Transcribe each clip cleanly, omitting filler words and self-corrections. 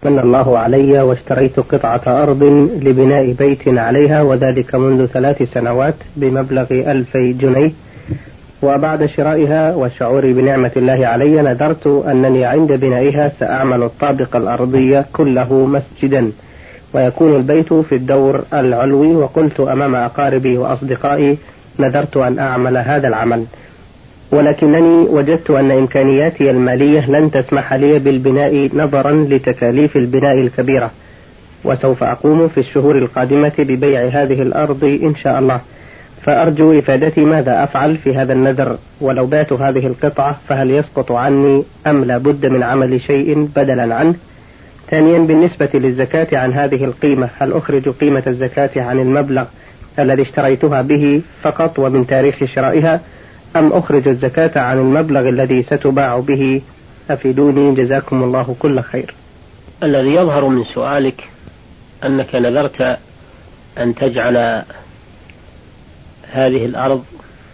من الله علي واشتريت قطعة أرض لبناء بيت عليها، وذلك منذ 3 سنوات بمبلغ 2000 جنيه. وبعد شرائها وشعوري بنعمة الله علي نذرت أنني عند بنائها سأعمل الطابق الأرضي كله مسجدا، ويكون البيت في الدور العلوي. وقلت أمام أقاربي وأصدقائي نذرت أن أعمل هذا العمل، ولكنني وجدت أن إمكانياتي المالية لن تسمح لي بالبناء نظرا لتكاليف البناء الكبيرة، وسوف أقوم في الشهور القادمة ببيع هذه الأرض إن شاء الله. فأرجو إفادتي ماذا أفعل في هذا النذر، ولو بعت هذه القطعة فهل يسقط عني أم لا بد من عمل شيء بدلا عنه؟ ثانيا، بالنسبة للزكاة عن هذه القيمة، هل أخرج قيمة الزكاة عن المبلغ الذي اشتريتها به فقط ومن تاريخ شرائها، أم أخرج الزكاة عن المبلغ الذي ستباع به؟ أفيدوني جزاكم الله كل خير. الذي يظهر من سؤالك أنك نذرت أن هذه الأرض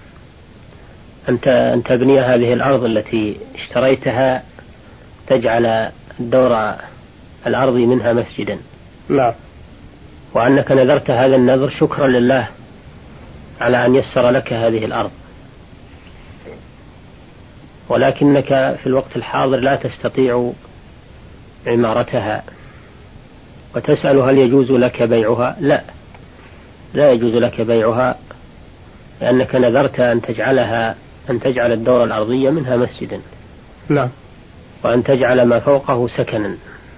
أن تبني هذه الأرض التي اشتريتها، تجعل الدور الأرضي منها مسجدا. لا. وأنك نذرت هذا النذر شكرا لله على أن يسر لك هذه الأرض، ولكنك في الوقت الحاضر لا تستطيع عمارتها، وتسأل هل يجوز لك بيعها؟ لا يجوز لك بيعها، لأنك نذرت أن تجعل الدور الأرضية منها مسجدا. نعم. وأن تجعل ما فوقه سكنا.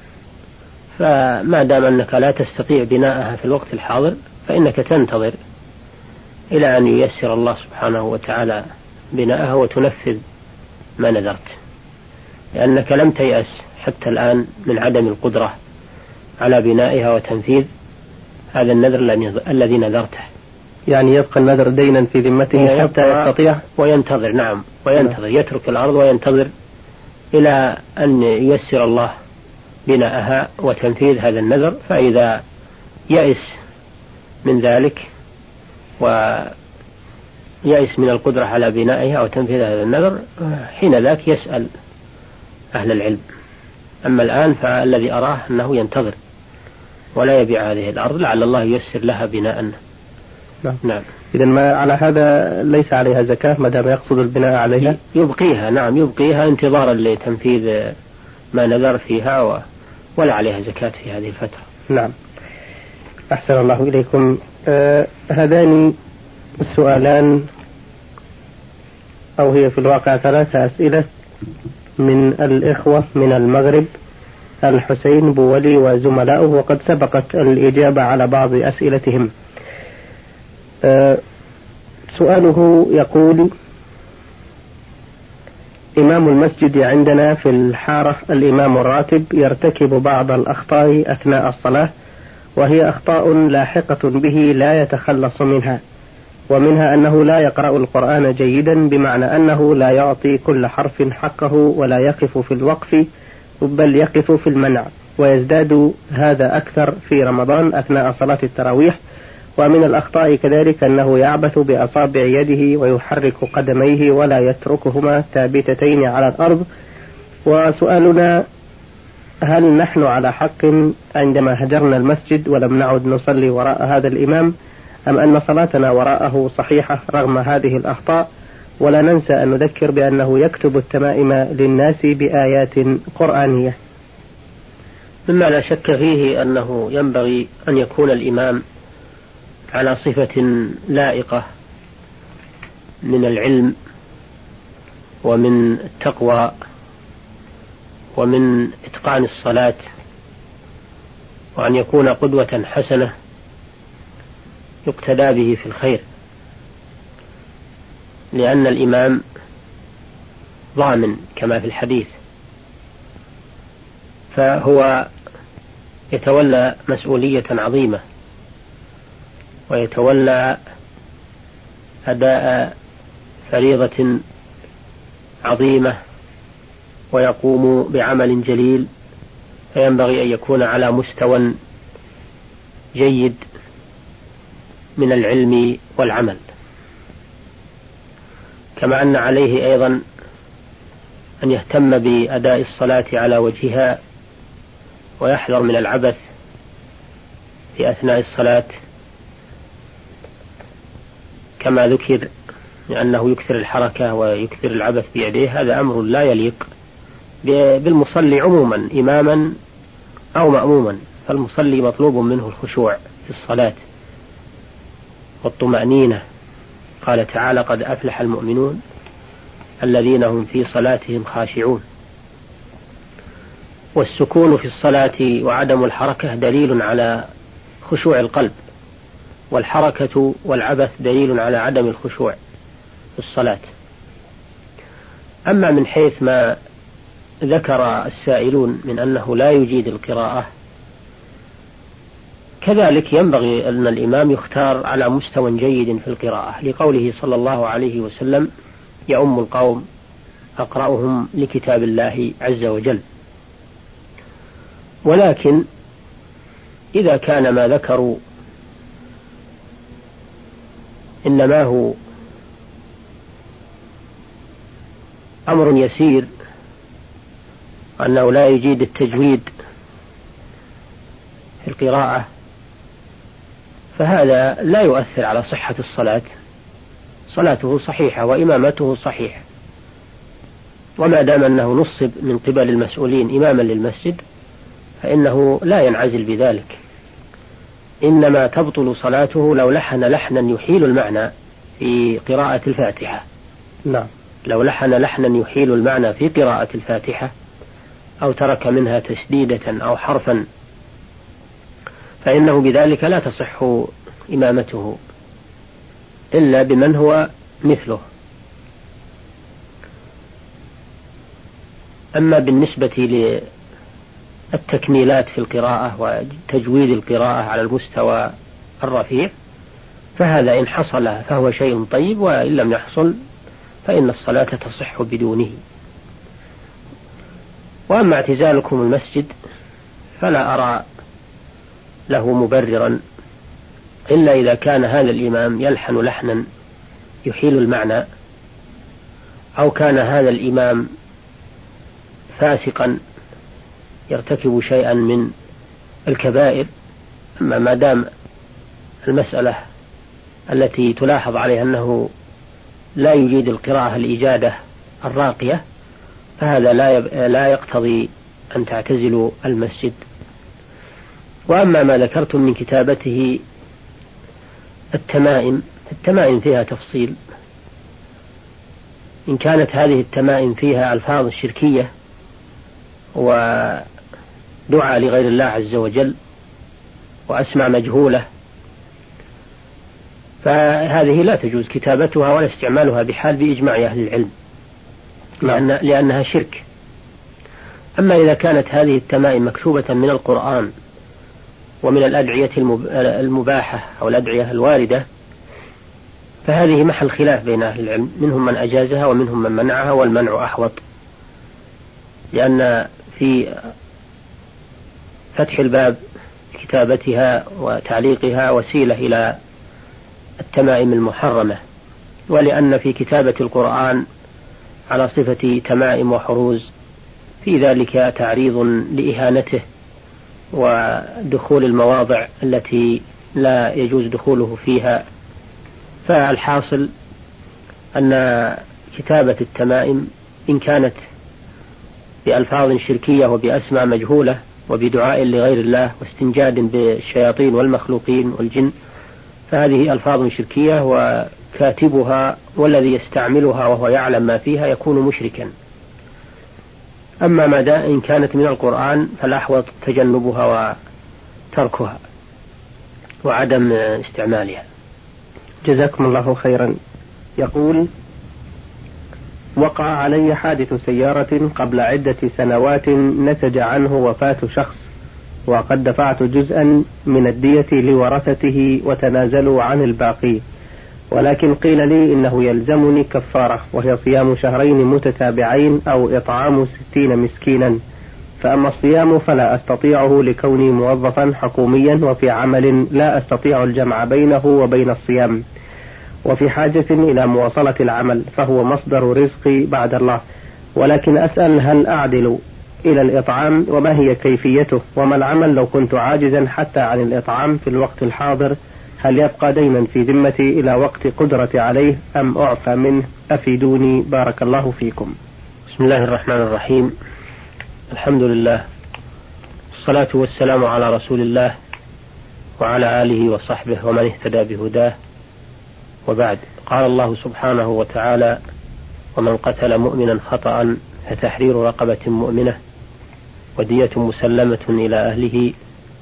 فما دام أنك لا تستطيع بناءها في الوقت الحاضر فإنك تنتظر إلى أن ييسر الله سبحانه وتعالى بناءها وتنفذ ما نذرت، لأنك لم تيأس حتى الآن من عدم القدرة على بنائها وتنفيذ هذا النذر الذي نذرته. يعني يبقى النذر دينا في ذمته حتى يستطيع وينتظر. نعم، وينتظر. يترك الأرض وينتظر إلى أن ييسر الله بناءها وتنفيذ هذا النذر. فإذا يأس من ذلك ويأس من القدرة على بنائها وتنفيذ هذا النذر، حين ذاك يسأل أهل العلم. أما الآن فالذي أراه أنه ينتظر ولا يبيع هذه الأرض لعل الله ييسر لها بناء. نعم. إذن ما على هذا ليس عليها زكاة ما دام يقصد البناء عليها؟ يبقيها. نعم، يبقيها انتظارا لتنفيذ ما نذر فيها، ولا عليها زكاة في هذه الفترة. نعم. أحسن الله إليكم. هذان السؤالان، أو هي في الواقع 3 أسئلة من الإخوة من المغرب، الحسين بولي وزملائه، وقد سبقت الإجابة على بعض أسئلتهم. سؤاله يقول: إمام المسجد عندنا في الحارة الإمام الراتب يرتكب بعض الأخطاء أثناء الصلاة، وهي أخطاء لاحقة به لا يتخلص منها، ومنها أنه لا يقرأ القرآن جيدا، بمعنى أنه لا يعطي كل حرف حقه ولا يقف في الوقف بل يقف في المنع، ويزداد هذا أكثر في رمضان أثناء صلاة التراويح. ومن الأخطاء كذلك أنه يعبث بأصابع يده ويحرك قدميه ولا يتركهما ثابتتين على الأرض. وسؤالنا: هل نحن على حق عندما هجرنا المسجد ولم نعد نصلي وراء هذا الإمام، أم أن صلاتنا وراءه صحيحة رغم هذه الأخطاء؟ ولا ننسى أن نذكر بأنه يكتب التمائم للناس بآيات قرآنية. مما لا شك فيه أنه ينبغي أن يكون الإمام على صفة لائقة من العلم ومن التقوى ومن إتقان الصلاة، وأن يكون قدوة حسنة يقتدى به في الخير، لأن الإمام ضامن كما في الحديث، فهو يتولى مسؤولية عظيمة ويتولى أداء فريضة عظيمة ويقوم بعمل جليل، فينبغي أن يكون على مستوى جيد من العلم والعمل، كما أن عليه أيضا أن يهتم بأداء الصلاة على وجهها ويحذر من العبث في أثناء الصلاة كما ذكر، لأنه يكثر الحركة ويكثر العبث بيديه، هذا أمر لا يليق بالمصلي عموما إماما أو مأموما. فالمصلي مطلوب منه الخشوع في الصلاة والطمأنينة. قال تعالى: قد أفلح المؤمنون الذين هم في صلاتهم خاشعون. والسكون في الصلاة وعدم الحركة دليل على خشوع القلب، والحركة والعبث دليل على عدم الخشوع في الصلاة. أما من حيث ما ذكر السائلون من أنه لا يجيد القراءة، كذلك ينبغي أن الإمام يختار على مستوى جيد في القراءة، لقوله صلى الله عليه وسلم: يؤم القوم أقرأهم لكتاب الله عز وجل. ولكن إذا كان ما ذكروا إنما هو أمر يسير، أنه لا يجيد التجويد في القراءة، فهذا لا يؤثر على صحة الصلاة، صلاته صحيحة وإمامته صحيحة. وما دام أنه نصب من قبل المسؤولين إماما للمسجد فإنه لا ينعزل بذلك، إنما تبطل صلاته لو لحن لحنا يحيل المعنى في قراءة الفاتحة. نعم. لو لحن لحنا يحيل المعنى في قراءة الفاتحة، أو ترك منها تشديدة أو حرفا، فإنه بذلك لا تصح إمامته إلا بمن هو مثله. أما بالنسبة للتكميلات في القراءة وتجويد القراءة على المستوى الرفيع، فهذا إن حصل فهو شيء طيب، وإن لم يحصل فإن الصلاة تصح بدونه. وأما اعتزالكم المسجد فلا أرى له مبررا، إلا إذا كان هذا الإمام يلحن لحنا يحيل المعنى، أو كان هذا الإمام فاسقا يرتكب شيئا من الكبائر. أما ما دام المسألة التي تلاحظ عليها أنه لا يجيد القراءة الإجادة الراقية، فهذا لا يقتضي أن تعتزلوا المسجد. وأما ما ذكرتم من كتابته التمائم فيها تفصيل. إن كانت هذه التمائم فيها ألفاظ شركية ودعاء لغير الله عز وجل وأسماء مجهولة، فهذه لا تجوز كتابتها ولا استعمالها بحال بإجماع أهل العلم، لأنها شرك. أما إذا كانت هذه التمائم مكتوبة من القرآن ومن الأدعية المباحة أو الأدعية الواردة، فهذه محل خلاف بين أهل العلم، منهم من أجازها ومنهم من منعها، والمنع أحوط، لأن في فتح الباب كتابتها وتعليقها وسيلة إلى التمائم المحرمة، ولأن في كتابة القرآن على صفة تمائم وحروز في ذلك تعريض لإهانته ودخول المواضع التي لا يجوز دخوله فيها. فالحاصل أن كتابة التمائم إن كانت بألفاظ شركية وبأسماء مجهولة وبدعاء لغير الله واستنجاد بالشياطين والمخلوقين والجن، فهذه ألفاظ شركية، وكاتبها والذي يستعملها وهو يعلم ما فيها يكون مشركا. أما ما إن كانت من القرآن فالأحوط تجنبها وتركها وعدم استعمالها. جزاكم الله خيرا. يقول: وقع علي حادث سيارة قبل عدة سنوات نتج عنه وفاة شخص، وقد دفعت جزءا من الدية لورثته وتنازلوا عن الباقي، ولكن قيل لي إنه يلزمني كفارة، وهي صيام شهرين متتابعين أو إطعام 60 مسكينا، فأما الصيام فلا أستطيعه لكوني موظفا حكوميا وفي عمل لا أستطيع الجمع بينه وبين الصيام، وفي حاجة إلى مواصلة العمل، فهو مصدر رزقي بعد الله. ولكن أسأل: هل أعدل إلى الإطعام، وما هي كيفيته، وما العمل لو كنت عاجزا حتى عن الإطعام في الوقت الحاضر؟ هل يبقى دينا في ذمتي إلى وقت قدرتي عليه أم أعفى منه؟ أفيدوني بارك الله فيكم. بسم الله الرحمن الرحيم. الحمد لله، الصلاة والسلام على رسول الله وعلى آله وصحبه ومن اهتدى بهداه، وبعد. قال الله سبحانه وتعالى: ومن قتل مؤمنا خطأ فتحرير رقبة مؤمنة ودية مسلمة إلى أهله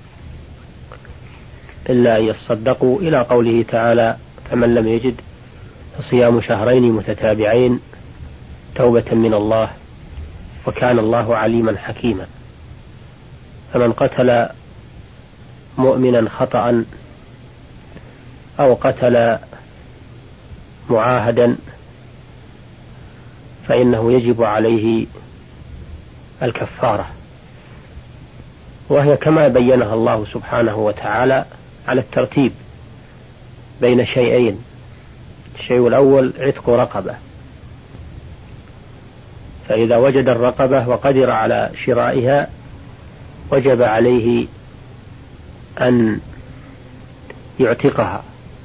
إلا أن يصدقوا، إلى قوله تعالى: فمن لم يجد فصيام شهرين متتابعين توبة من الله وكان الله عليما حكيما. فمن قتل مؤمنا خطأ أو قتل معاهدا فإنه يجب عليه الكفارة، وهي كما بينها الله سبحانه وتعالى على الترتيب بين شيئين. الشيء الأول عتق رقبة، فإذا وجد الرقبة وقدر على شرائها وجب عليه أن يعتقها،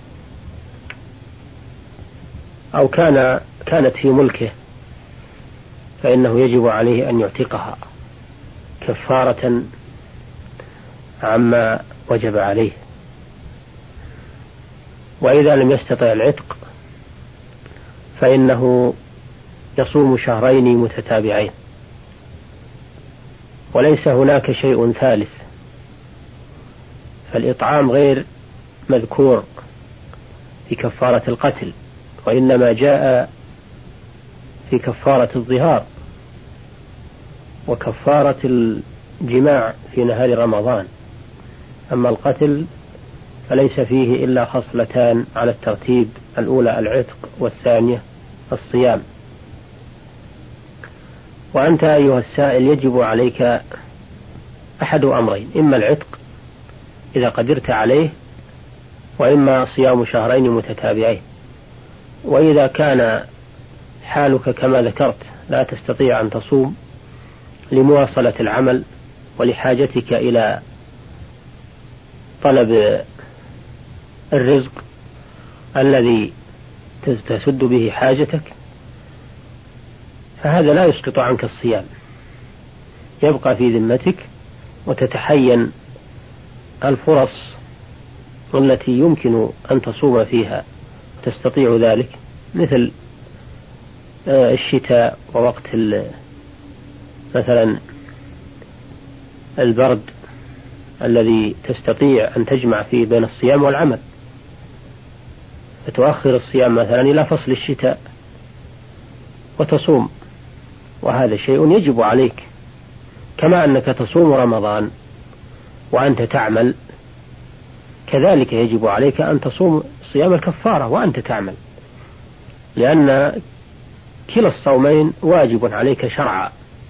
أو كانت في ملكه فإنه يجب عليه أن يعتقها كفارة عما وجب عليه. وإذا لم يستطع العتق فإنه يصوم شهرين متتابعين، وليس هناك شيء ثالث، فالإطعام غير مذكور في كفارة القتل، وإنما جاء في كفارة الظهار وكفارة الجماع في نهار رمضان. أما القتل فليس فيه إلا خصلتان على الترتيب: الأولى العتق، والثانية الصيام. وأنت أيها السائل يجب عليك أحد أمرين: إما العتق إذا قدرت عليه، وإما صيام شهرين متتابعين. وإذا كان حالك كما ذكرت لا تستطيع أن تصوم لمواصلة العمل ولحاجتك إلى طلب الرزق الذي تسد به حاجتك، فهذا لا يسقط عنك الصيام، يبقى في ذمتك، وتتحين الفرص التي يمكن أن تصوم فيها تستطيع ذلك، مثل الشتاء ووقت مثلا البرد الذي تستطيع أن تجمع فيه بين الصيام والعمل، فتؤخر الصيام مثلا إلى فصل الشتاء وتصوم، وهذا شيء يجب عليك، كما أنك تصوم رمضان وأنت تعمل، كذلك يجب عليك أن تصوم صيام الكفارة وأنت تعمل، لأن كلا الصومين واجب عليك شرعا،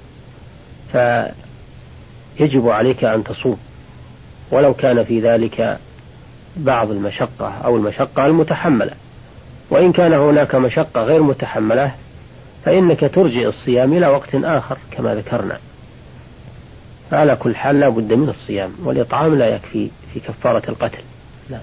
فيجب عليك أن تصوم ولو كان في ذلك بعض المشقة أو المشقة المتحملة. وإن كان هناك مشقة غير متحملة فإنك ترجع الصيام إلى وقت آخر كما ذكرنا. فعلى كل حال لا بد من الصيام، والإطعام لا يكفي في كفارة القتل. لا.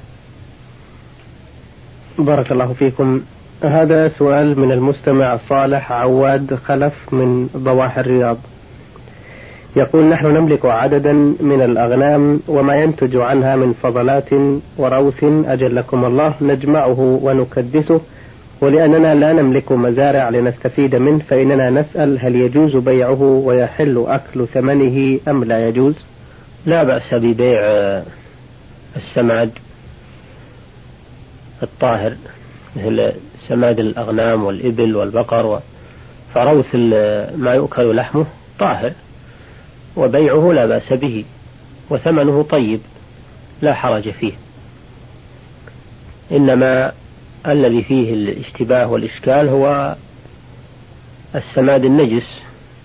بارك الله فيكم. هذا سؤال من المستمع صالح عواد خلف من ضواحي الرياض، يقول: نحن نملك عددا من الأغنام وما ينتج عنها من فضلات وروث أجلكم الله، نجمعه ونكدسه، ولأننا لا نملك مزارع لنستفيد منه فإننا نسأل: هل يجوز بيعه ويحل أكل ثمنه أم لا يجوز؟ لا بأس ببيع السماد الطاهر مثل سماد الأغنام والإبل والبقر، فروث ما يؤكل لحمه طاهر، وبيعه لا بأس به، وثمنه طيب لا حرج فيه. إنما الذي فيه الاشتباه والإشكال هو السماد النجس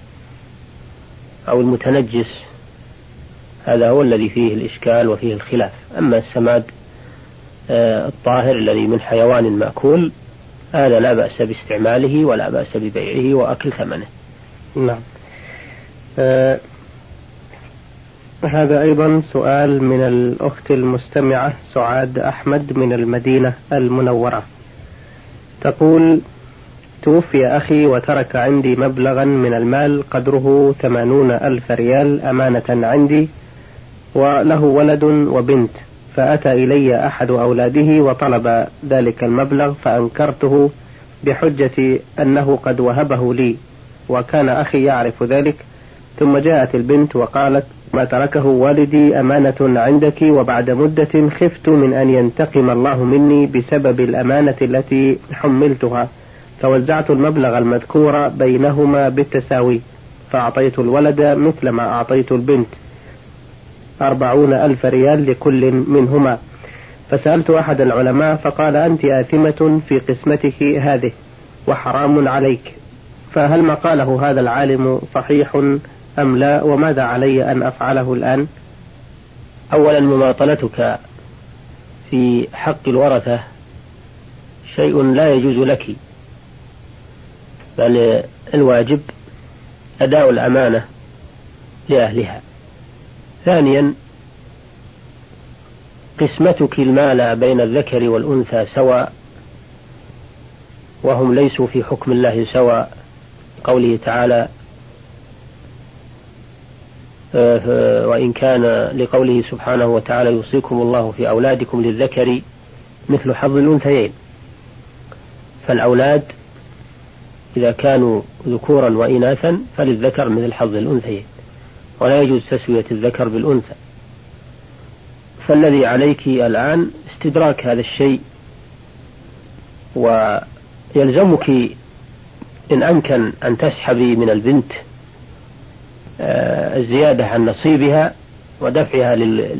أو المتنجس، هذا هو الذي فيه الإشكال وفيه الخلاف. أما السماد الطاهر الذي من حيوان مأكول هذا لا بأس باستعماله ولا بأس ببيعه وأكل ثمنه. نعم. هذا أيضا سؤال من الأخت المستمعة سعاد أحمد من المدينة المنورة، تقول: توفي أخي وترك عندي مبلغا من المال قدره 80,000 ريال أمانة عندي، وله ولد وبنت، فأتى إلي أحد أولاده وطلب ذلك المبلغ فأنكرته بحجة أنه قد وهبه لي، وكان أخي يعرف ذلك. ثم جاءت البنت وقالت: ما تركه والدي أمانة عندك، وبعد مدة خفت من أن ينتقم الله مني بسبب الأمانة التي حملتها، فوزعت المبلغ المذكور بينهما بالتساوي، فأعطيت الولد مثل ما أعطيت البنت 40,000 ريال لكل منهما. فسألت أحد العلماء فقال: أنت آثمة في قسمتك هذه وحرام عليك، فهل ما قاله هذا العالم صحيح أم لا، وماذا علي أن أفعله الآن؟ أولا، مماطلتك في حق الورثة شيء لا يجوز لك، بل الواجب أداء الأمانة لأهلها. ثانيا، قسمتك المال بين الذكر والأنثى سواء، وهم ليسوا في حكم الله سواء، قوله تعالى: وإن كان لقوله سبحانه وتعالى: يوصيكم الله في أولادكم للذكر مثل حظ الأنثيين. فالأولاد إذا كانوا ذكورا وإناثا فللذكر مثل حظ الأنثيين، ولا يجوز تسوية الذكر بالأنثى. فالذي عليك الآن استدراك هذا الشيء، ويلزمك إن أمكن أن تسحبي من البنت الزيادة عن نصيبها ودفعها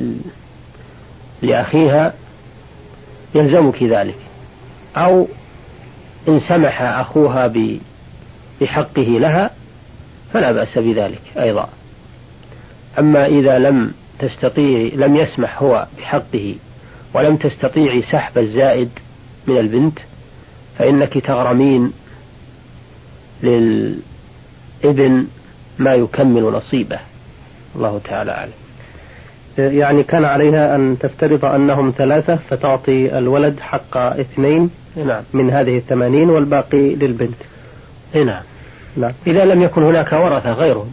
لأخيها، يلزمك ذلك، أو إن سمح أخوها بحقه لها فلا بأس بذلك أيضا. أما إذا لم يسمح هو بحقه ولم تستطيعي سحب الزائد من البنت، فإنك تغرمين للابن ما يكمل نصيبه. الله تعالى أعلم. يعني كان عليها أن تفترض أنهم 3 فتعطي الولد حق 2 من هذه 80 والباقي للبنت. نعم. إذا لم يكن هناك ورثة غيرهم،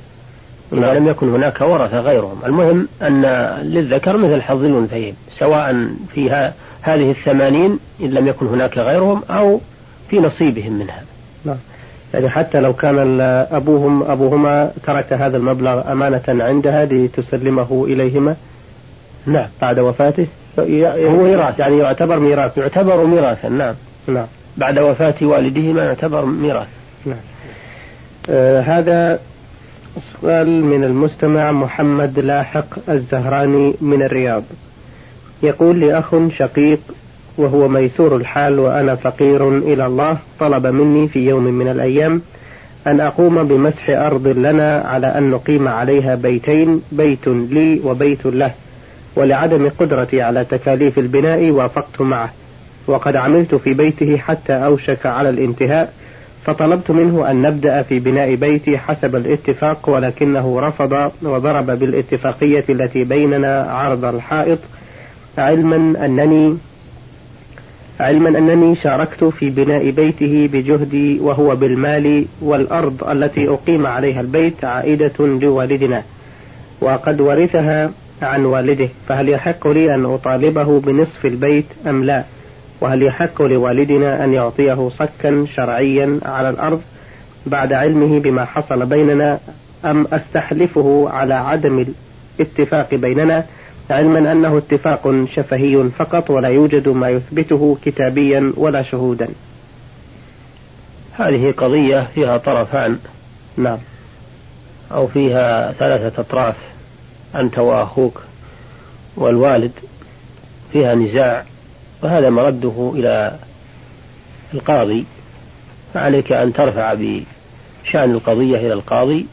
المهم أن للذكر مثل حظ الأنثيين، سواء في هذه 80 إن لم يكن هناك غيرهم أو في نصيبهم منها. نعم. يعني حتى لو كان أبوهما ترك هذا المبلغ أمانة عندها لتسلمه إليهما، نعم، بعد وفاته، هو ميراث، يعني يعتبر ميراثا. نعم. بعد وفاة والدهما يعتبر ميراث. نعم. هذا سؤال من المستمع محمد لاحق الزهراني من الرياض، يقول: لي أخ شقيق وهو ميسور الحال وأنا فقير إلى الله، طلب مني في يوم من الأيام أن أقوم بمسح أرض لنا على أن نقيم عليها بيتين، بيت لي وبيت له، ولعدم قدرتي على تكاليف البناء وافقت معه، وقد عملت في بيته حتى أوشك على الانتهاء، فطلبت منه أن نبدأ في بناء بيتي حسب الاتفاق، ولكنه رفض وضرب بالاتفاقية التي بيننا عرض الحائط، علما أنني شاركت في بناء بيته بجهدي، وهو بالمال، والأرض التي أقيم عليها البيت عائدة لوالدنا وقد ورثها عن والده، فهل يحق لي أن أطالبه بنصف البيت أم لا؟ وهل يحق لوالدنا أن يعطيه صكا شرعيا على الأرض بعد علمه بما حصل بيننا، أم أستحلفه على عدم الاتفاق بيننا، علما أنه اتفاق شفهي فقط ولا يوجد ما يثبته كتابيا ولا شهودا؟ هذه قضية فيها طرفان. نعم. أو فيها 3 أطراف، أنت وأخوك والوالد، فيها نزاع، وهذا مرده إلى القاضي، فعليك أن ترفع بشأن القضية إلى القاضي،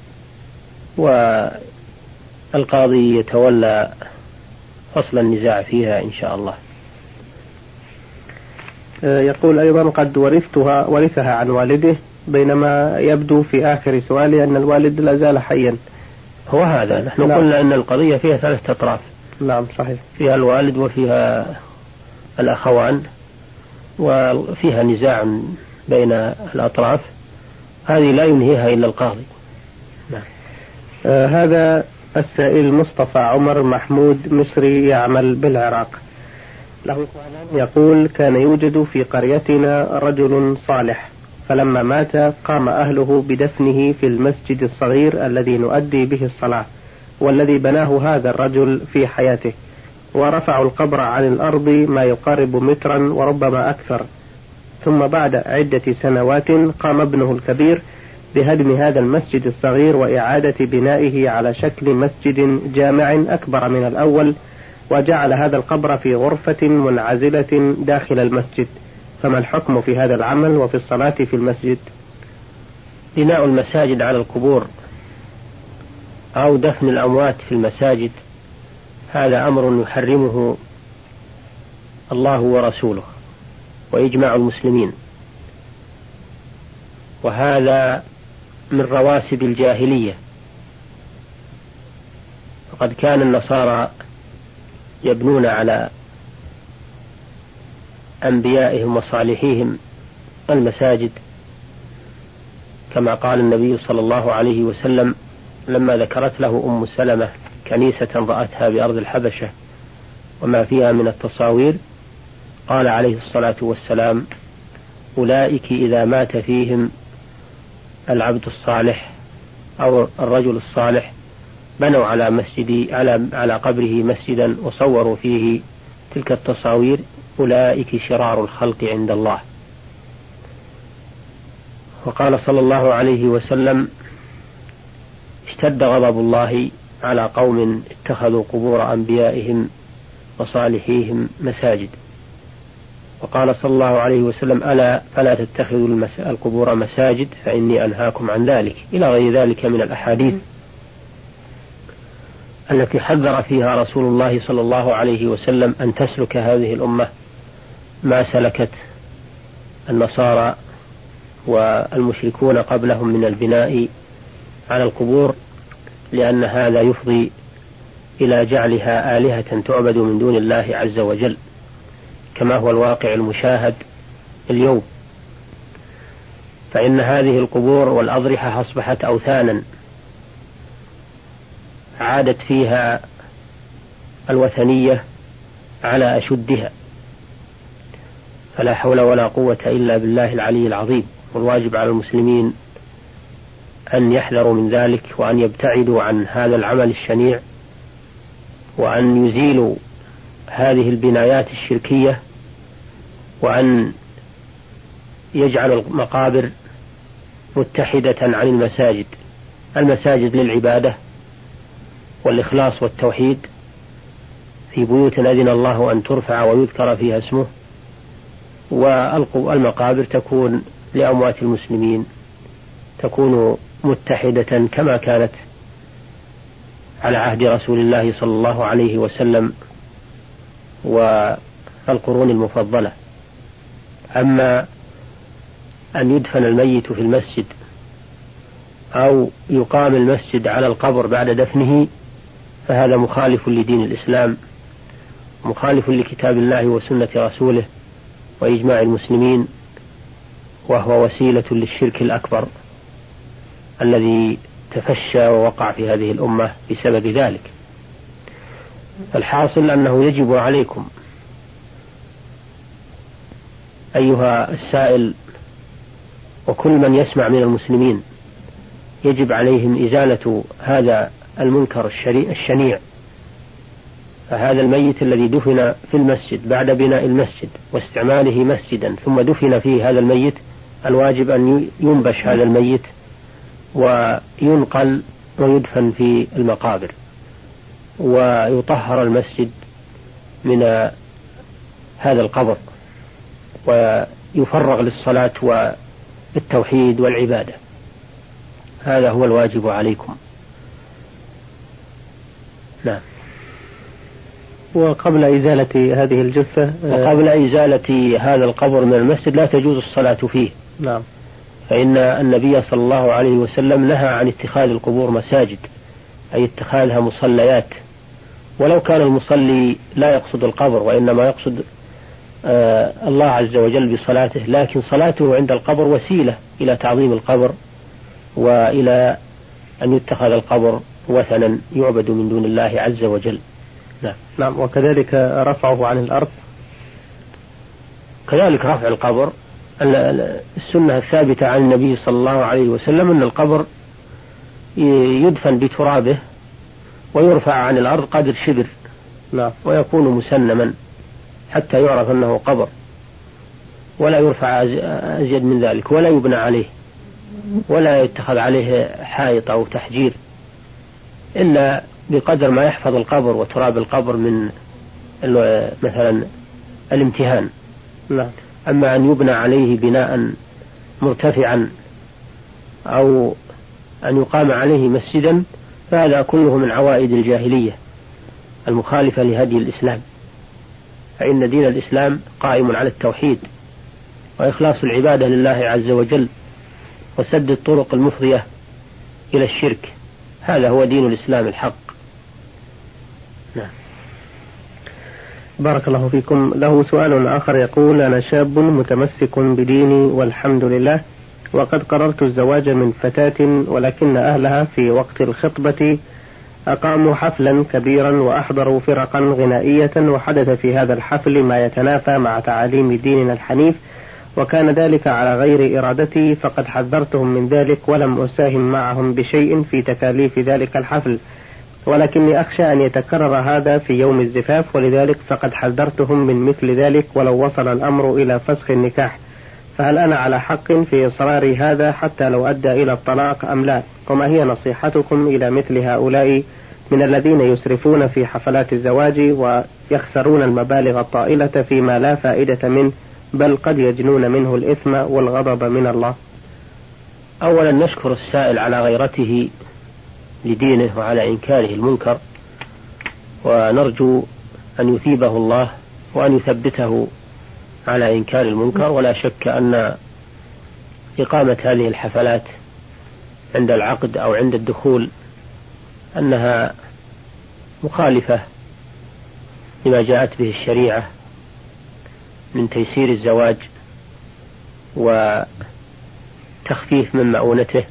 والقاضي يتولى فصل النزاع فيها إن شاء الله. يقول أيضا: قد ورثها عن والده بينما يبدو في آخر سؤالي أن الوالد لا زال حيا. هو هذا نحن قلنا أن القضية فيها 3 أطراف. نعم صحيح. فيها الوالد وفيها الأخوان وفيها نزاع بين الأطراف، هذه لا ينهيها إلا القاضي. نعم. هذا السائل مصطفى عمر محمود مصري يعمل بالعراق، له سؤالان. يقول: كان يوجد في قريتنا رجل صالح، فلما مات قام أهله بدفنه في المسجد الصغير الذي نؤدي به الصلاة، والذي بناه هذا الرجل في حياته، ورفعوا القبر عن الأرض ما يقارب مترا وربما أكثر. ثم بعد عدة سنوات قام ابنه الكبير بهدم هذا المسجد الصغير وإعادة بنائه على شكل مسجد جامع أكبر من الأول، وجعل هذا القبر في غرفة منعزلة داخل المسجد، فما الحكم في هذا العمل وفي الصلاة في المسجد؟ بناء المساجد على القبور أو دفن الأموات في المساجد هذا أمر يحرمه الله ورسوله وإجماع المسلمين، وهذا من رواسب الجاهلية. وقد كان النصارى يبنون على أنبيائهم وصالحيهم المساجد، كما قال النبي صلى الله عليه وسلم لما ذكرت له أم سلمة كنيسة رأتها بأرض الحبشة وما فيها من التصاوير، قال عليه الصلاة والسلام: أولئك إذا مات فيهم العبد الصالح أو الرجل الصالح بنوا على قبره مسجدا وصوروا فيه تلك التصاوير، أولئك شرار الخلق عند الله. وقال صلى الله عليه وسلم: اشتد غضب الله على قوم اتخذوا قبور أنبيائهم وصالحيهم مساجد. وقال صلى الله عليه وسلم: ألا فلا تتخذوا القبور مساجد فإني أنهاكم عن ذلك، إلى غير ذلك من الأحاديث التي حذر فيها رسول الله صلى الله عليه وسلم أن تسلك هذه الأمة ما سلكت النصارى والمشركون قبلهم من البناء على القبور، لأن هذا يفضي إلى جعلها آلهة تعبد من دون الله عز وجل، كما هو الواقع المشاهد اليوم. فإن هذه القبور والأضرحة أصبحت أوثانا عادت فيها الوثنية على أشدها، فلا حول ولا قوة إلا بالله العلي العظيم. والواجب على المسلمين أن يحذروا من ذلك وأن يبتعدوا عن هذا العمل الشنيع، وأن يزيلوا هذه البنايات الشركية، وأن يجعلوا المقابر متحدة عن المساجد. المساجد للعبادة والإخلاص والتوحيد في بيوت أذن الله أن ترفع ويذكر فيها اسمه، والمقابر تكون لأموات المسلمين تكون متحدة كما كانت على عهد رسول الله صلى الله عليه وسلم والقرون المفضلة. أما أن يدفن الميت في المسجد أو يقام المسجد على القبر بعد دفنه فهذا مخالف لدين الإسلام، مخالف لكتاب الله وسنة رسوله وإجماع المسلمين، وهو وسيلة للشرك الأكبر الذي تفشى ووقع في هذه الأمة بسبب ذلك. الحاصل أنه يجب عليكم أيها السائل وكل من يسمع من المسلمين، يجب عليهم إزالة هذا المنكر الشنيع. فهذا الميت الذي دفن في المسجد بعد بناء المسجد واستعماله مسجدا ثم دفن فيه هذا الميت، الواجب أن ينبش هذا الميت وينقل ويدفن في المقابر، ويطهر المسجد من هذا القبر، ويفرغ للصلاة والتوحيد والعبادة. هذا هو الواجب عليكم. نعم. وقبل إزالة هذه الجثة وقبل إزالة هذا القبر من المسجد لا تجوز الصلاة فيه. نعم. فإن النبي صلى الله عليه وسلم نهى عن اتخاذ القبور مساجد، أي اتخاذها مصليات، ولو كان المصلي لا يقصد القبر وإنما يقصد الله عز وجل بصلاته، لكن صلاته عند القبر وسيلة إلى تعظيم القبر وإلى أن يتخذ القبر وثنا يعبد من دون الله عز وجل. نعم. وكذلك رفعه عن الأرض، كذلك رفع القبر. السنة الثابتة عن النبي صلى الله عليه وسلم أن القبر يدفن بترابه ويرفع عن الأرض قدر شبر، ويكون مسنما حتى يعرف أنه قبر، ولا يرفع أزيد من ذلك، ولا يبنى عليه، ولا يتخذ عليه حائط أو تحجير، إلا بقدر ما يحفظ القبر وتراب القبر من مثلا الامتهان. أما أن يبنى عليه بناء مرتفعا أو أن يقام عليه مسجدا فهذا كله من عوائد الجاهلية المخالفة لهدي الإسلام، فإن دين الإسلام قائم على التوحيد وإخلاص العبادة لله عز وجل وسد الطرق المفضية إلى الشرك، هذا هو دين الإسلام الحق. نعم. بارك الله فيكم. له سؤال آخر يقول: أنا شاب متمسك بديني والحمد لله، وقد قررت الزواج من فتاة، ولكن أهلها في وقت الخطبة أقاموا حفلا كبيرا وأحضروا فرقا غنائية، وحدث في هذا الحفل ما يتنافى مع تعاليم ديننا الحنيف، وكان ذلك على غير إرادتي، فقد حذرتهم من ذلك ولم أساهم معهم بشيء في تكاليف ذلك الحفل، ولكني أخشى أن يتكرر هذا في يوم الزفاف، ولذلك فقد حذرتهم من مثل ذلك ولو وصل الأمر إلى فسخ النكاح، فهل أنا على حق في إصرار هذا حتى لو أدى إلى الطلاق أم لا؟ وما هي نصيحتكم إلى مثل هؤلاء من الذين يسرفون في حفلات الزواج ويخسرون المبالغ الطائلة فيما لا فائدة منه، بل قد يجنون منه الإثم والغضب من الله؟ أولا نشكر السائل على غيرته لدينه وعلى إنكاره المنكر، ونرجو أن يثيبه الله وأن يثبته على إنكار المنكر. ولا شك أن إقامة هذه الحفلات عند العقد أو عند الدخول أنها مخالفة لما جاءت به الشريعة من تيسير الزواج وتخفيف من مؤونته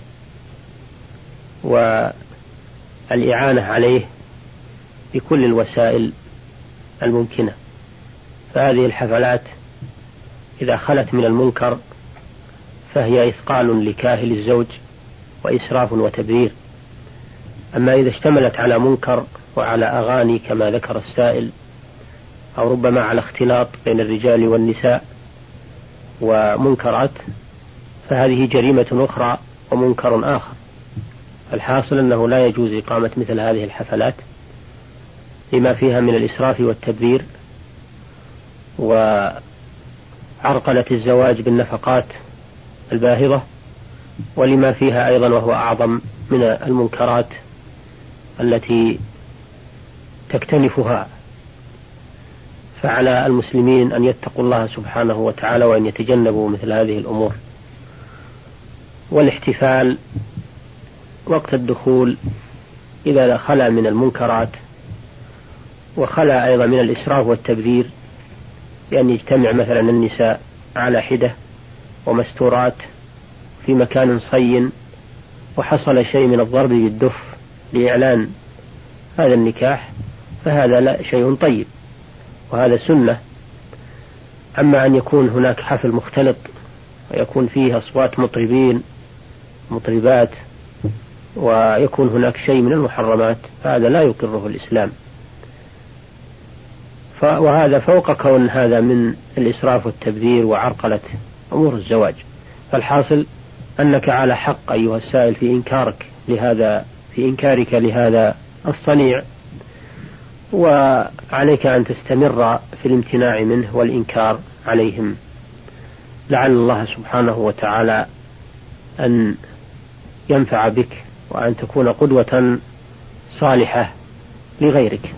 والإعانة عليه بكل الوسائل الممكنة. فهذه الحفلات إذا خلت من المنكر فهي إثقال لكاهل الزوج وإسراف وتبذير. أما إذا اشتملت على منكر وعلى أغاني كما ذكر السائل، أو ربما على اختلاط بين الرجال والنساء ومنكرات، فهذه جريمة أخرى ومنكر آخر. الحاصل أنه لا يجوز إقامة مثل هذه الحفلات لما فيها من الإسراف والتبذير وعرقلة الزواج بالنفقات الباهظة، ولما فيها أيضا وهو أعظم من المنكرات التي تكتنفها. فعلى المسلمين أن يتقوا الله سبحانه وتعالى وأن يتجنبوا مثل هذه الأمور. والاحتفال وقت الدخول إذا خلا من المنكرات وخلا أيضا من الإسراف والتبذير، لأن يجتمع مثلا النساء على حدة ومستورات في مكان صين وحصل شيء من الضرب بالدف لإعلان هذا النكاح، فهذا لا شيء طيب وهذا سنة. أما أن يكون هناك حفل مختلط ويكون فيه أصوات مطربين مطربات ويكون هناك شيء من المحرمات، فهذا لا يقره الإسلام، وهذا فوق كون هذا من الإسراف والتبذير وعرقلة أمور الزواج. فالحاصل أنك على حق أيها السائل في إنكارك لهذا الصنيع، وعليك أن تستمر في الامتناع منه والإنكار عليهم، لعل الله سبحانه وتعالى أن ينفع بك وأن تكون قدوة صالحة لغيرك.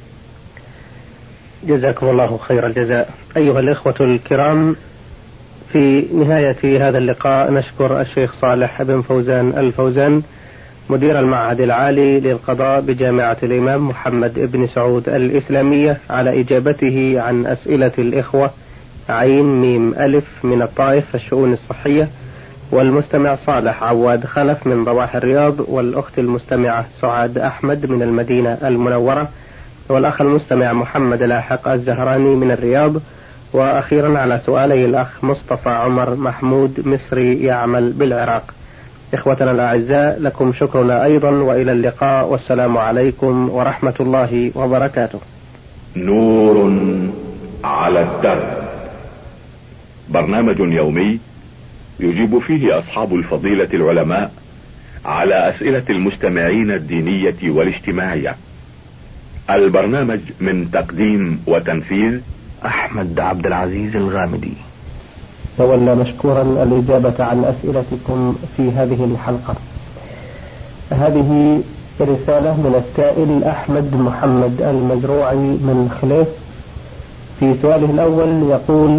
جزاكم الله خير الجزاء. أيها الإخوة الكرام، في في نهاية هذا اللقاء نشكر الشيخ صالح بن فوزان الفوزان مدير المعهد العالي للقضاء بجامعة الإمام محمد بن سعود الإسلامية على إجابته عن أسئلة الإخوة عين ميم ألف من الطائف الشؤون الصحية، والمستمع صالح عواد خلف من ضواحي الرياض، والأخت المستمعة سعاد أحمد من المدينة المنورة، والأخ المستمع محمد لاحق الزهراني من الرياض، وأخيرا على سؤالي الأخ مصطفى عمر محمود مصري يعمل بالعراق. إخوتنا الأعزاء، لكم شكرنا أيضا، وإلى اللقاء، والسلام عليكم ورحمة الله وبركاته. نور على الدرب، برنامج يومي يجيب فيه أصحاب الفضيلة العلماء على أسئلة المستمعين الدينية والاجتماعية. البرنامج من تقديم وتنفيذ أحمد عبد العزيز الغامدي. تولى مشكورا الإجابة عن أسئلتكم في هذه الحلقة. هذه رسالة من السائل أحمد محمد المزروعي من خليف. في سؤاله الأول يقول: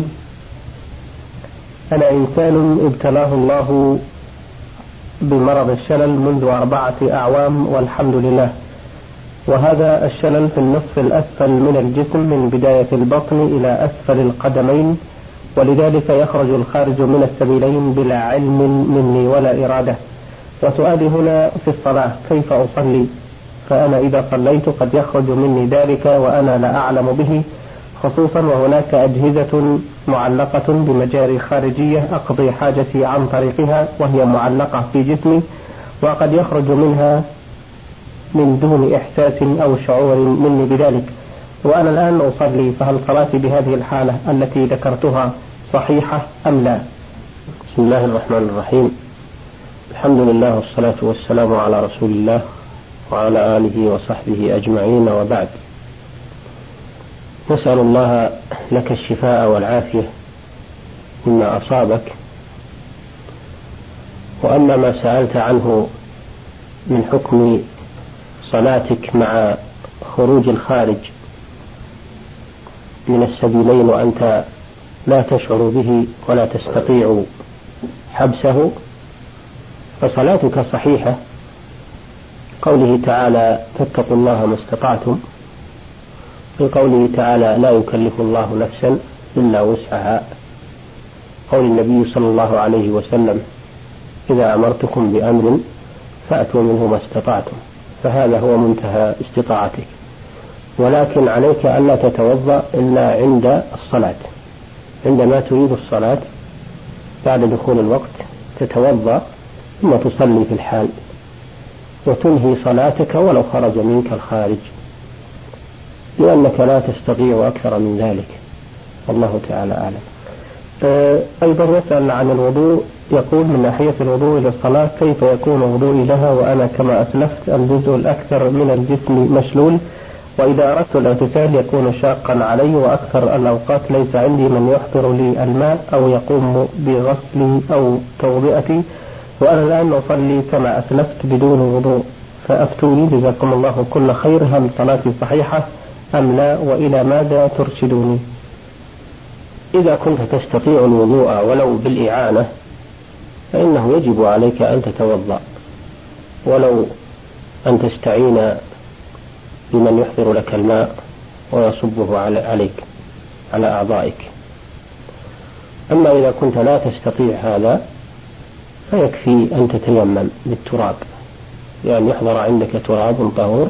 أنا إنسان ابتلاه الله بمرض الشلل منذ 4 أعوام والحمد لله، وهذا الشلل في النصف الأسفل من الجسم من بداية البطن إلى أسفل القدمين، ولذلك يخرج الخارج من السبيلين بلا علم مني ولا إرادة. وسؤالي هنا في الصلاة: كيف أصلي؟ فأنا إذا صليت قد يخرج مني ذلك وأنا لا أعلم به، خصوصا وهناك أجهزة معلقة بمجاري خارجية أقضي حاجتي عن طريقها وهي معلقة في جسمي، وقد يخرج منها من دون إحساس أو شعور مني بذلك، وأنا الآن أصلي، فهل صلاتي بهذه الحالة التي ذكرتها صحيحة أم لا؟ بسم الله الرحمن الرحيم، الحمد لله والصلاة والسلام على رسول الله وعلى آله وصحبه أجمعين، وبعد. نسأل الله لك الشفاء والعافية مما أصابك. وأما ما سألت عنه من حكم صلاتك مع خروج الخارج من السبيلين وأنت لا تشعر به ولا تستطيع حبسه، فصلاتك صحيحة. قوله تعالى: فاتقوا الله ما استطعتم، في قوله تعالى: لا يكلف الله نفسا إلا وسعها، قول النبي صلى الله عليه وسلم: إذا أمرتكم بأمر فأتوا منه ما استطعتم، فهذا هو منتهى استطاعتك. ولكن عليك ألا تتوضأ إلا عند الصلاة، عندما تريد الصلاة بعد دخول الوقت تتوضأ ثم تصلي في الحال، وتنهي صلاتك ولو خرج منك الخارج، لأنك لا تستطيع أكثر من ذلك، والله تعالى أعلم. أيضا يسأل عن الوضوء، يقول: من ناحية الوضوء للصلاة كيف يكون وضوئي لها وأنا كما أسلفت الجزء الأكثر من الجسم مشلول، وإذا أردت الاغتسال يكون شاقا علي، وأكثر الأوقات ليس عندي من يحضر لي الماء أو يقوم بغسلي أو توضئتي، وأنا الآن أصلي كما أسلفت بدون وضوء، فأفتوني جزاكم الله كل خير، هل صلاتي صحيحة أم لا، وإلى ماذا ترشدوني؟ إذا كنت تستطيع الوضوء ولو بالإعانة فإنه يجب عليك أن تتوضأ، ولو أن تستعين بمن يحضر لك الماء ويصبه عليك على أعضائك. أما إذا كنت لا تستطيع هذا فيكفي أن تتيمم بالتراب، يعني يحضر عندك تراب طهور،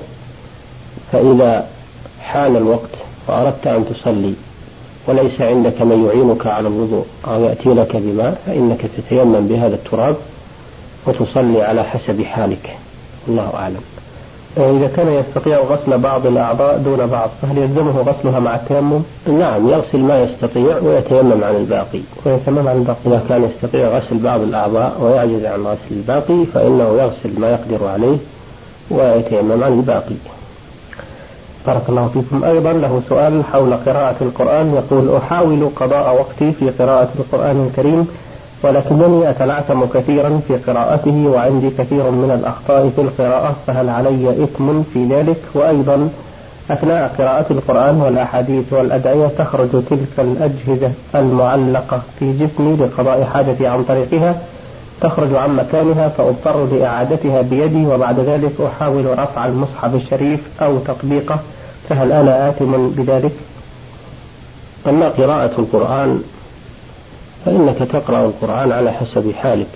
فإذا حان الوقت وأردت أن تصلي وليس عندك من يعينك على الوضوء أو يأتي لك بماء، فإنك تتيمم بهذا التراب وتصلي على حسب حالك، الله أعلم. إذا كان يستطيع غسل بعض الأعضاء دون بعض فهل يلزمه غسلها مع التيمم؟ نعم، يغسل ما يستطيع ويتيمم عن الباقي. إذا كان يستطيع غسل بعض الأعضاء ويعجز عن غسل الباقي فإنه يغسل ما يقدر عليه ويتيمم عن الباقي. بارك الله فيكم. أيضا له سؤال حول قراءة القرآن، يقول: أحاول قضاء وقتي في قراءة القرآن الكريم، ولكنني أتلعثم كثيرا في قراءته وعندي كثير من الأخطاء في القراءة، فهل علي إثم في ذلك؟ وأيضا أثناء قراءة القرآن والأحاديث والأدعية تخرج تلك الأجهزة المعلقة في جسمي لقضاء حاجتي عن طريقها، تخرج عن مكانها فأضطر لإعادتها بيدي، وبعد ذلك أحاول رفع المصحف الشريف أو تطبيقه، فهل أنا آثم بذلك؟ أما قراءة القرآن فإنك تقرأ القرآن على حسب حالك،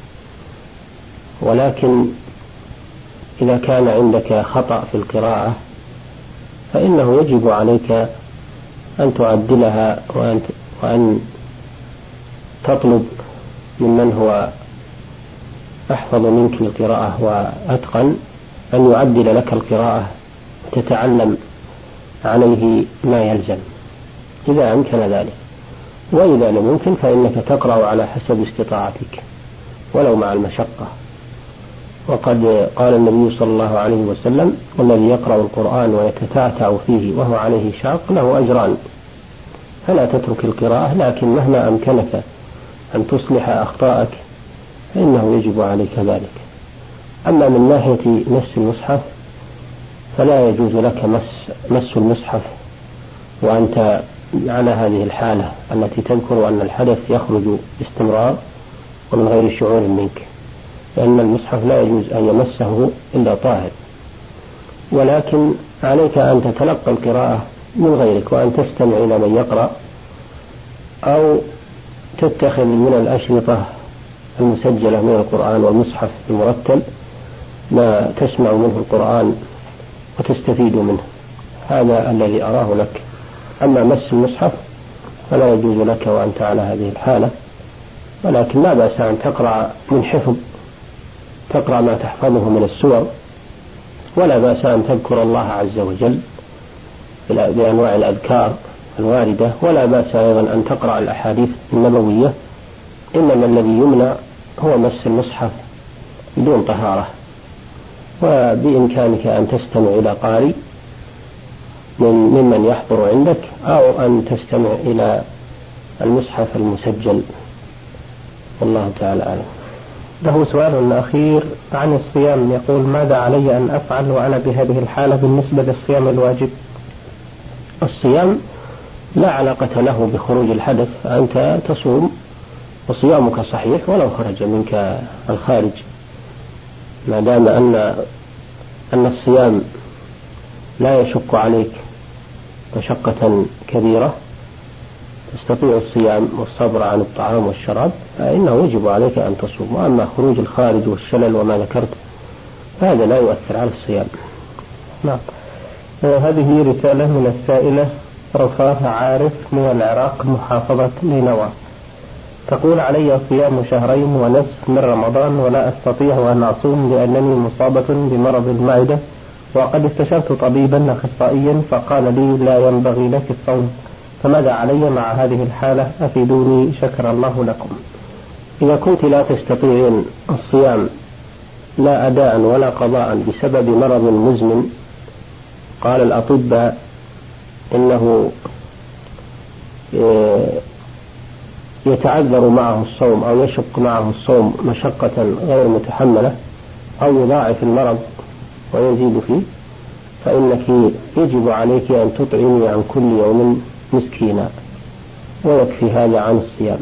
ولكن إذا كان عندك خطأ في القراءة فإنه يجب عليك أن تعدلها وأن تطلب ممن هو أحفظ منك القراءة وأتقن أن يعدل لك القراءة وتتعلم عليه ما يلزم إذا أمكن ذلك، وإذا لم يمكن فإنك تقرأ على حسب استطاعتك ولو مع المشقة. وقد قال النبي صلى الله عليه وسلم: والذي يقرأ القرآن ويتتعتع فيه وهو عليه شاق له أجران. فلا تترك القراءة، لكن مهما أمكنك أن تصلح أخطاءك فإنه يجب عليك ذلك. أما من ناحية مس المصحف فلا يجوز لك مس المصحف وأنت على هذه الحالة التي تذكر أن الحدث يخرج باستمرار ومن غير شعور منك، لأن المصحف لا يجوز أن يمسه إلا طاهر. ولكن عليك أن تتلقى القراءة من غيرك وأن تستمع إلى من يقرأ، أو تتخذ من الأشرطة المسجلة من القرآن والمصحف المرتل ما تسمع منه القرآن وتستفيد منه. هذا الذي أراه لك. أما مس المصحف فلا يجوز لك وأنت على هذه الحالة، ولكن لا بأس أن تقرأ من حفظ، تقرأ ما تحفظه من السور، ولا بأس أن تذكر الله عز وجل بأنواع الأذكار الواردة، ولا بأس أيضا أن تقرأ الأحاديث النبوية. إنما الذي يمنع هو مس المصحف بدون طهارة. وبإمكانك أن تستمع إلى قارئ ممن يحضر عندك، أو أن تستمع إلى المصحف المسجل، والله تعالى أعلم. له سؤال أخير عن الصيام، يقول: ماذا علي أن أفعل وأنا بهذه الحالة بالنسبة للصيام الواجب؟ الصيام لا علاقة له بخروج الحدث، أنت تصوم وصيامك صحيح ولو خرج منك الخارج، ما دام أن الصيام لا يشق عليك مشقة كبيرة، تستطيع الصيام والصبر عن الطعام والشراب، فإنه يجب عليك أن تصوم. وأما خروج الخارج والشلل وما ذكرت فهذا لا يؤثر على الصيام. نعم. هذه رسالة من السائلة رفاه عارف من العراق، محافظة نينوى، تقول: علي صيام 2 شهرين ونصف من رمضان ولا أستطيع أن أصوم لأنني مصابة بمرض المعدة، وقد استشرت طبيبا أخصائيا فقال لي لا ينبغي لك الصوم، فماذا علي مع هذه الحالة؟ أفيدوني شكر الله لكم. إذا كنت لا تستطيعين الصيام لا أداء ولا قضاء بسبب مرض مزمن، قال الأطباء إنه يتعذر معه الصوم أو يشق معه الصوم مشقة غير متحملة، أو يضاعف المرض ويزيد فيه، فإنك يجب عليك أن تطعمي عن كل يوم مسكينا، ويكفي هذا عن الصيام.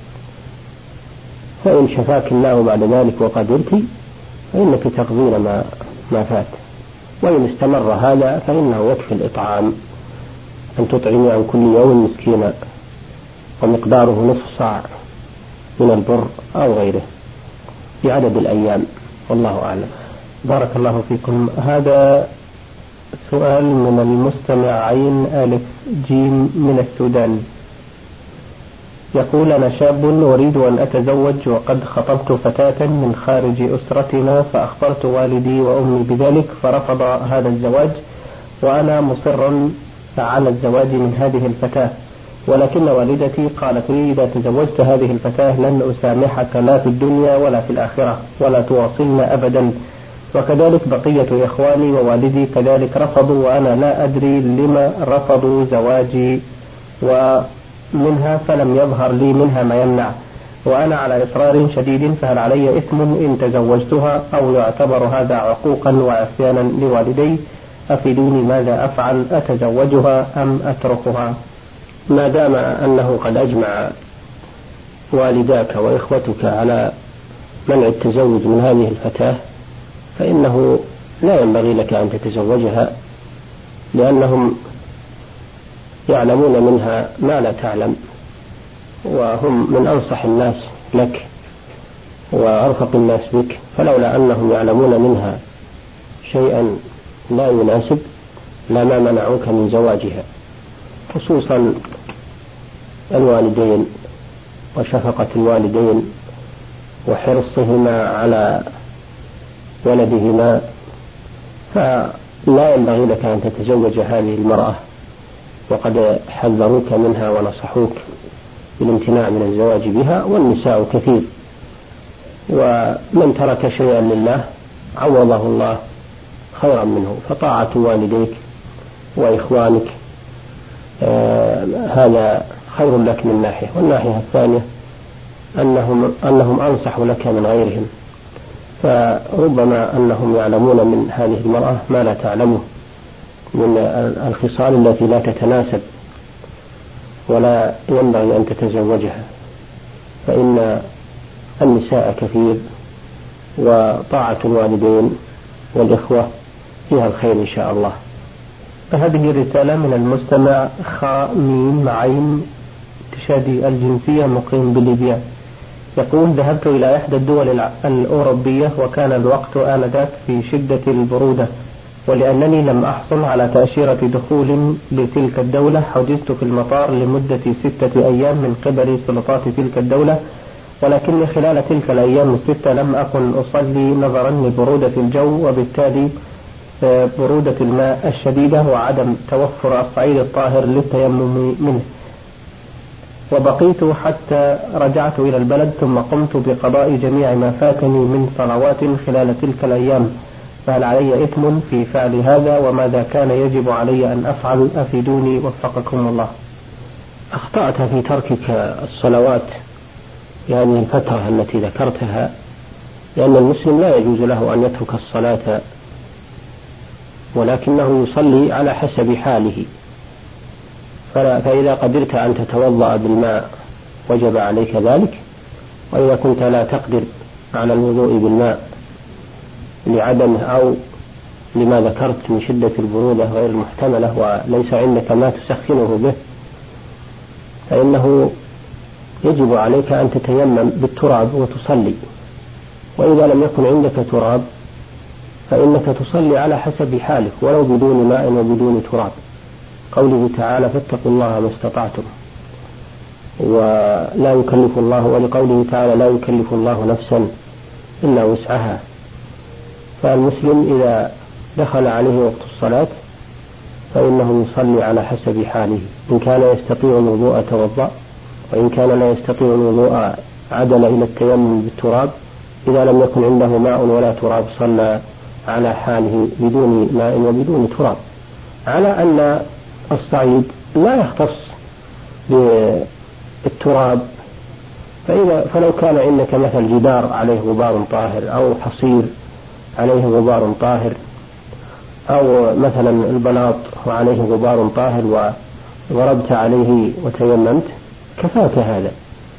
فإن شفاك الله بعد ذلك وقدرت فإنك تقضين ما فات، وإن استمر هذا فإنه يكفي الإطعام، أن تطعمي عن كل يوم مسكينا ومقداره 1/2 صاع من البر أو غيره بعدد الأيام، والله أعلم. بارك الله فيكم. هذا سؤال من المستمع عين ألف جيم من السودان، يقول: أنا شاب أريد أن أتزوج وقد خطبت فتاة من خارج أسرتنا، فأخبرت والدي وأمي بذلك فرفض هذا الزواج، وأنا مصر على الزواج من هذه الفتاة، ولكن والدتي قالت لي: إذا تزوجت هذه الفتاة لن أسامحك لا في الدنيا ولا في الآخرة ولا تواصلنا أبدا، وكذلك بقية إخواني ووالدي كذلك رفضوا، وأنا لا أدري لما رفضوا زواجي ومنها، فلم يظهر لي منها ما يمنع، وأنا على إصرار شديد، فهل علي إثم إن تزوجتها أو يعتبر هذا عقوقا وعصيانا لوالدي؟ أفيدوني ماذا أفعل، أتزوجها أم أتركها؟ ما دام أنه قد أجمع والداك وإخوتك على منع التزوج من هذه الفتاة فإنه لا ينبغي لك أن تتزوجها، لأنهم يعلمون منها ما لا تعلم، وهم من أنصح الناس لك وأرفق الناس بك، فلولا أنهم يعلمون منها شيئا لا يناسب لما منعوك من زواجها، خصوصا الوالدين وشفقة الوالدين وحرصهما على ولدهما، فلا ينبغي لك أن تتزوج هذه المرأة، وقد حذروك منها ونصحوك بالامتناع من الزواج بها، والنساء كثير، ومن ترك شيئا لله عوضه الله خيرا منه، فطاعة والديك وإخوانك هذا خير لك من ناحية، والناحية الثانية أنهم أنصح لك من غيرهم، فربما أنهم يعلمون من هذه المرأة ما لا تعلمه من الخصال التي لا تتناسب، ولا ينبغي أن تتزوجها، فإن النساء كثير، وطاعة الوالدين والإخوة فيها الخير إن شاء الله. هذه رسالة من المستمع خامين معين تشادي الجنسية مقيم بليبيا، يقول: ذهبت إلى إحدى الدول الأوروبية وكان الوقت آنذاك في شدة البرودة، ولأنني لم أحصل على تأشيرة دخول لتلك الدولة حجزت في المطار لمدة 6 أيام من قبل سلطات تلك الدولة، ولكني خلال تلك الأيام 6 لم أكن أصلي نظرا لبرودة الجو، وبالتالي برودة الماء الشديدة وعدم توفر الصعيد الطاهر للتيمم منه، وبقيت حتى رجعت إلى البلد، ثم قمت بقضاء جميع ما فاتني من صلوات خلال تلك الأيام، فهل علي إثم في فعل هذا؟ وماذا كان يجب علي أن أفعل؟ أفيدوني وفقكم الله. أخطأت في تركك الصلوات يعني الفترة التي ذكرتها، لأن المسلم لا يجوز له أن يترك الصلاة، ولكنه يصلي على حسب حاله، فإذا قدرت أن تتوضأ بالماء وجب عليك ذلك، وإذا كنت لا تقدر على الوضوء بالماء لعدمه أو لما ذكرت من شدة البرودة غير المحتملة وليس عندك ما تسخنه به، فإنه يجب عليك أن تتيمم بالتراب وتصلي، وإذا لم يكن عندك تراب فإنك تصلي على حسب حالك ولو بدون ماء وبدون تراب، قوله تعالى: فاتقوا الله ما استطعتم، ولا يكلف الله، ولقوله تعالى: لا يكلف الله نفسا إلا وسعها. فالمسلم إذا دخل عليه وقت الصلاة فإنه يصلي على حسب حاله، إن كان يستطيع الوضوء توضأ، وإن كان لا يستطيع الوضوء عدل إلى التيمم بالتراب، إذا لم يكن عنده ماء ولا تراب صلى على حاله بدون ماء وبدون تراب، على أن الصعيد لا يختص بالتراب، فلو كان عندك مثل جدار عليه غبار طاهر أو حصير عليه غبار طاهر، أو مثلا البلاط وعليه غبار طاهر وضربت عليه وتيممت كفاك هذا،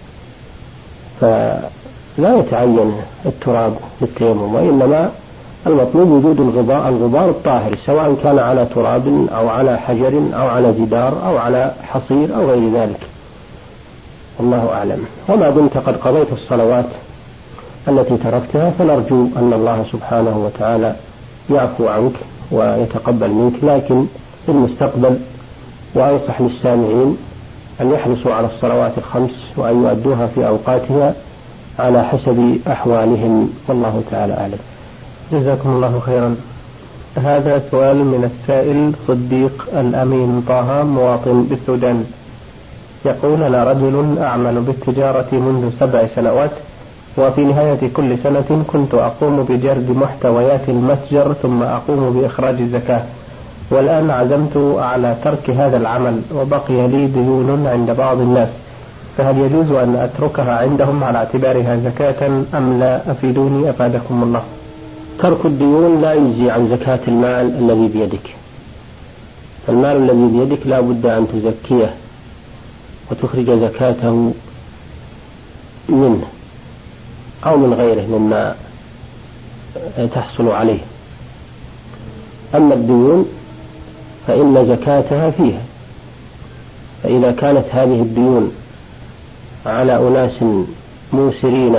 فلا يتعين التراب للتيمم، وإنما المطلوب وجود الغبار الطاهر، سواء كان على تراب أو على حجر أو على جدار أو على حصير أو غير ذلك، والله أعلم. وما دمت قد قضيت الصلوات التي تركتها فنرجو أن الله سبحانه وتعالى يعفو عنك ويتقبل منك، لكن في المستقبل وأنصح للسامعين أن يحرصوا على الصلوات الخمس وأن يؤدوها في أوقاتها على حسب أحوالهم، والله تعالى أعلم. جزاكم الله خيرا. هذا سؤال من السائل صديق الأمين طه، مواطن بالسودان، يقول: أنا رجل أعمل بالتجارة منذ 7 سنوات، وفي نهاية كل سنة كنت أقوم بجرد محتويات المتجر ثم أقوم بإخراج الزكاة، والآن عزمت على ترك هذا العمل وبقي لي ديون عند بعض الناس، فهل يجوز أن أتركها عندهم على اعتبارها زكاة أم لا؟ أفيدوني أفادكم الله. ترك الديون لا يجزي عن زكاة المال الذي بيدك. المال الذي بيدك لا بد أن تزكيه وتخرج زكاته منه أو من غيره مما تحصل عليه. أما الديون فإن زكاتها فيها، فإذا كانت هذه الديون على أناس موسرين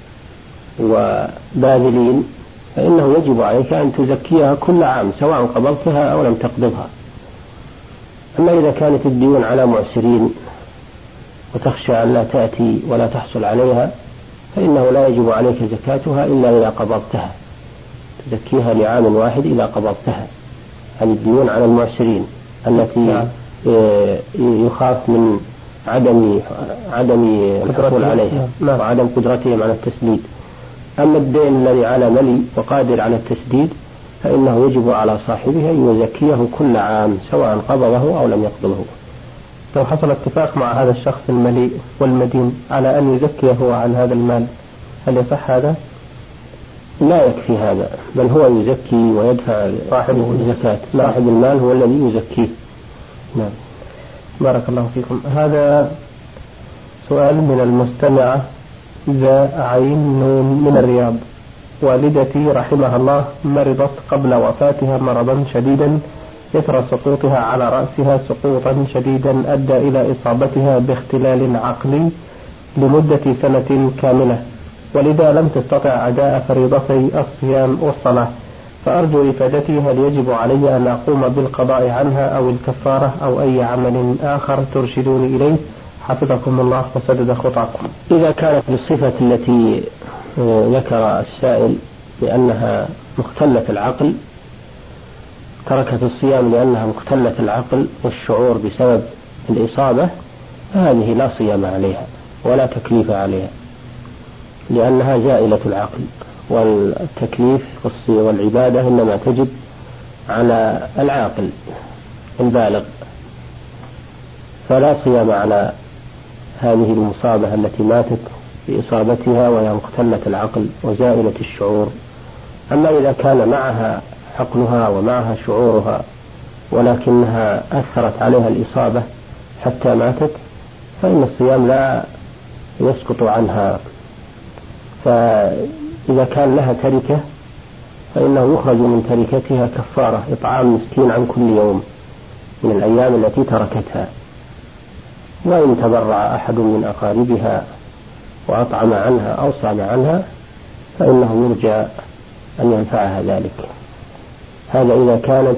وباذلين فإنه يجب عليك أن تزكيها كل عام سواء قبضتها أو لم تقبضها. أما إذا كانت الديون على معسرين وتخشى أن لا تأتي ولا تحصل عليها فإنه لا يجب عليك زكاتها إلا إذا قبضتها، تزكيها لعام واحد إذا قبضتها. هذه الديون على المعسرين التي يخاف من عدم الحصول عليها وعدم قدرتهم على التسديد. أما الدين الذي على ملي وقادر على التسديد فإنه يجب على صاحبه أن يزكيه كل عام سواء قبضه أو لم يقبضه. لو حصل اتفاق مع هذا الشخص المليء والمدين على أن يزكيه هو عن هذا المال هل يصح هذا؟ لا يكفي هذا، بل هو يزكي ويدفع صاحبه الزكاة. صاحب المال هو الذي يزكيه. نعم. بارك الله فيكم. هذا سؤال من المستمعة ذا عين نون من الرياض. والدتي رحمها الله مرضت قبل وفاتها مرضا شديدا إثر سقوطها على رأسها سقوطا شديدا أدى إلى إصابتها باختلال عقلي لمدة سنة كاملة، ولذا لم تستطع أداء فريضتي الصيام والصلاة، فأرجو إفادتي هل يجب علي أن أقوم بالقضاء عنها أو الكفارة أو أي عمل آخر ترشدوني إليه حفظكم الله وسدد خطاكم. إذا كانت بالصفة التي ذكر السائل لأنها مختلة العقل، تركت الصيام لأنها مختلة العقل والشعور بسبب الإصابة، فهذه لا صيام عليها ولا تكليف عليها لأنها زائلة العقل، والتكليف والعبادة إنما تجب على العاقل البالغ، فلا صيام على هذه المصابة التي ماتت بإصابتها وهي مختلة العقل وزائلة الشعور. أما إذا كان معها عقلها ومعها شعورها ولكنها أثرت عليها الإصابة حتى ماتت فإن الصيام لا يسقط عنها. فإذا كان لها تركة فإنه يخرج من تركتها كفارة إطعام مسكين عن كل يوم من الأيام التي تركتها، وإن تبرع أحد من أقاربها وأطعم عنها أو صام عنها فإنه يرجى أن ينفعها ذلك. هذا إذا كانت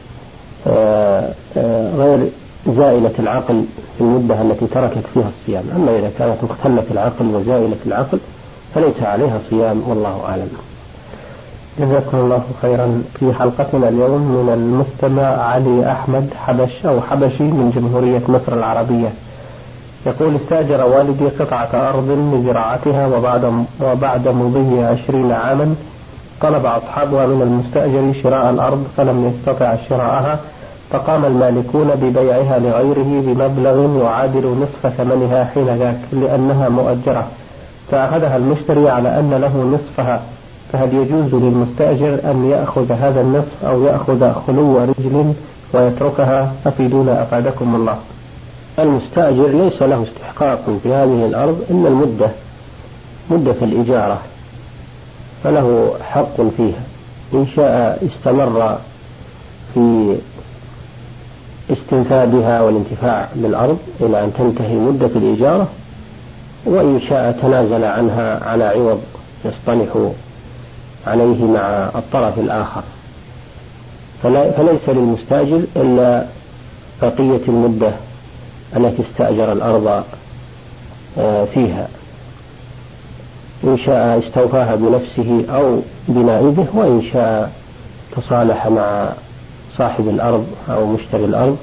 غير زائلة العقل في المدة التي تركت فيها الصيام. أما إذا كانت مختلة العقل وزائلة العقل فليس عليها صيام والله أعلم. جزاكم الله خيرا. في حلقتنا اليوم من المستمع علي أحمد حبشي من جمهورية مصر العربية يقول: استأجر والدي قطعة أرض لزراعتها وبعد مضي 20 عاما طلب أصحابها من المستأجر شراء الأرض فلم يستطع شراءها، فقام المالكون ببيعها لغيره بمبلغ يعادل نصف ثمنها حين ذاك لأنها مؤجرة، فأخذها المشتري على أن له نصفها، فهل يجوز للمستأجر أن يأخذ هذا النصف أو يأخذ خلو رجل ويتركها؟ أفيدونا أفادكم الله. المستأجر ليس له استحقاق في هذه الأرض إلا مدة الإجارة، فله حق فيها، إن شاء استمر في استنفادها والانتفاع بالأرض إلى أن تنتهي مدة الإجارة، وإن شاء تنازل عنها على عوض يصطلح عليه مع الطرف الآخر. فليس للمستأجر إلا بقية المدة التي استأجر الأرض فيها، إن شاء استوفاها بنفسه أو بنائبه، وإن شاء تصالح مع صاحب الأرض أو مشتري الأرض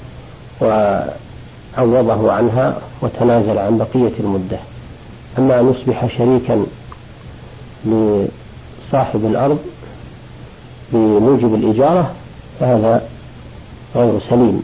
وعوضه عنها وتنازل عن بقية المدة. أما أن يصبح شريكا لصاحب الأرض بموجب الإجارة فهذا غير سليم.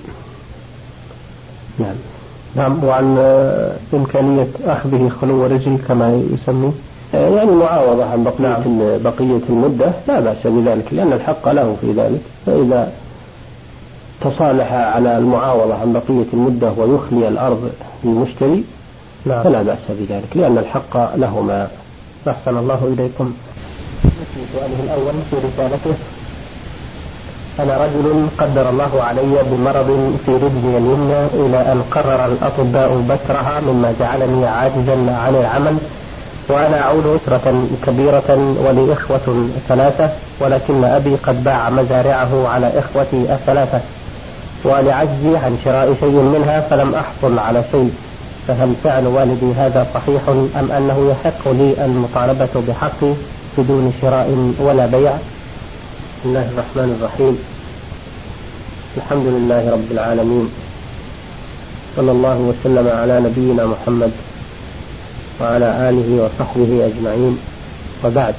نعم. وعن إمكانية أخذه خلو رجل كما يسمي، يعني معاوضة عن بقية المدة لا بأس بذلك، لأن الحق له في ذلك. فإذا تصالح على المعاوضة عن بقية المدة ويخلي الأرض للمشتري فلا بأس بذلك، لأن الحق لهما. أحسن الله إليكم. في سؤاله الأول في رسالته: أنا رجل قدر الله علي بمرض في رجلي اليمنى إلى أن قرر الأطباء بترها، مما جعلني عاجزا عن العمل، وأنا أعول أسرة كبيرة ولي إخوة 3، ولكن أبي قد باع مزارعه على إخوتي 3، ولعجزي عن شراء شيء منها فلم أحصل على شيء، فهل فعل والدي هذا صحيح أم أنه يحق لي المطالبة بحقي بدون شراء ولا بيع؟ بسم الله الرحمن الرحيم. الحمد لله رب العالمين، صلى الله وسلم على نبينا محمد وعلى آله وصحبه أجمعين، وبعد.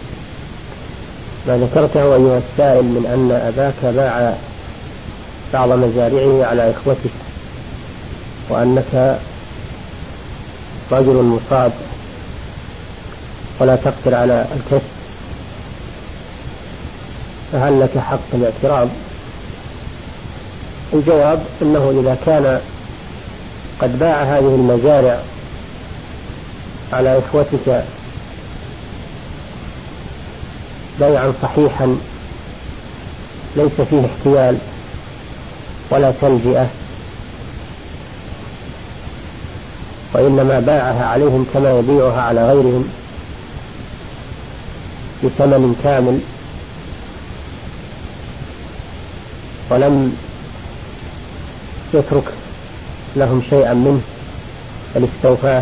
ما ذكرته أيها السائل من أن أباك باع بعض مزارعه على إخوتك، وأنك رجل مصاب ولا تقدر على الكسب، فهل لك حق الاعتراض؟ الجواب أنه إذا كان قد باع هذه المزارع على إخوتك بيعا صحيحا ليس فيه احتيال ولا تلجئة، وإنما باعها عليهم كما يبيعها على غيرهم بثمن كامل، ولم يترك لهم شيئا منه بل استوفاه،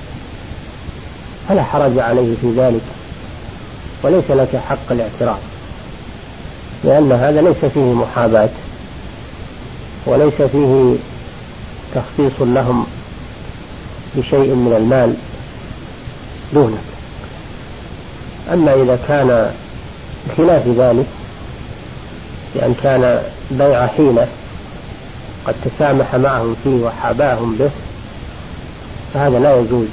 فلا حرج عليه في ذلك، وليس لك حق الاعتراض، لأن هذا ليس فيه محاباة وليس فيه تخصيص لهم بشيء من المال دونك. أما إذا كان بخلاف ذلك، لأن كان بيع حيلة قد تسامح معهم فيه وحاباهم به، فهذا لا يجوز،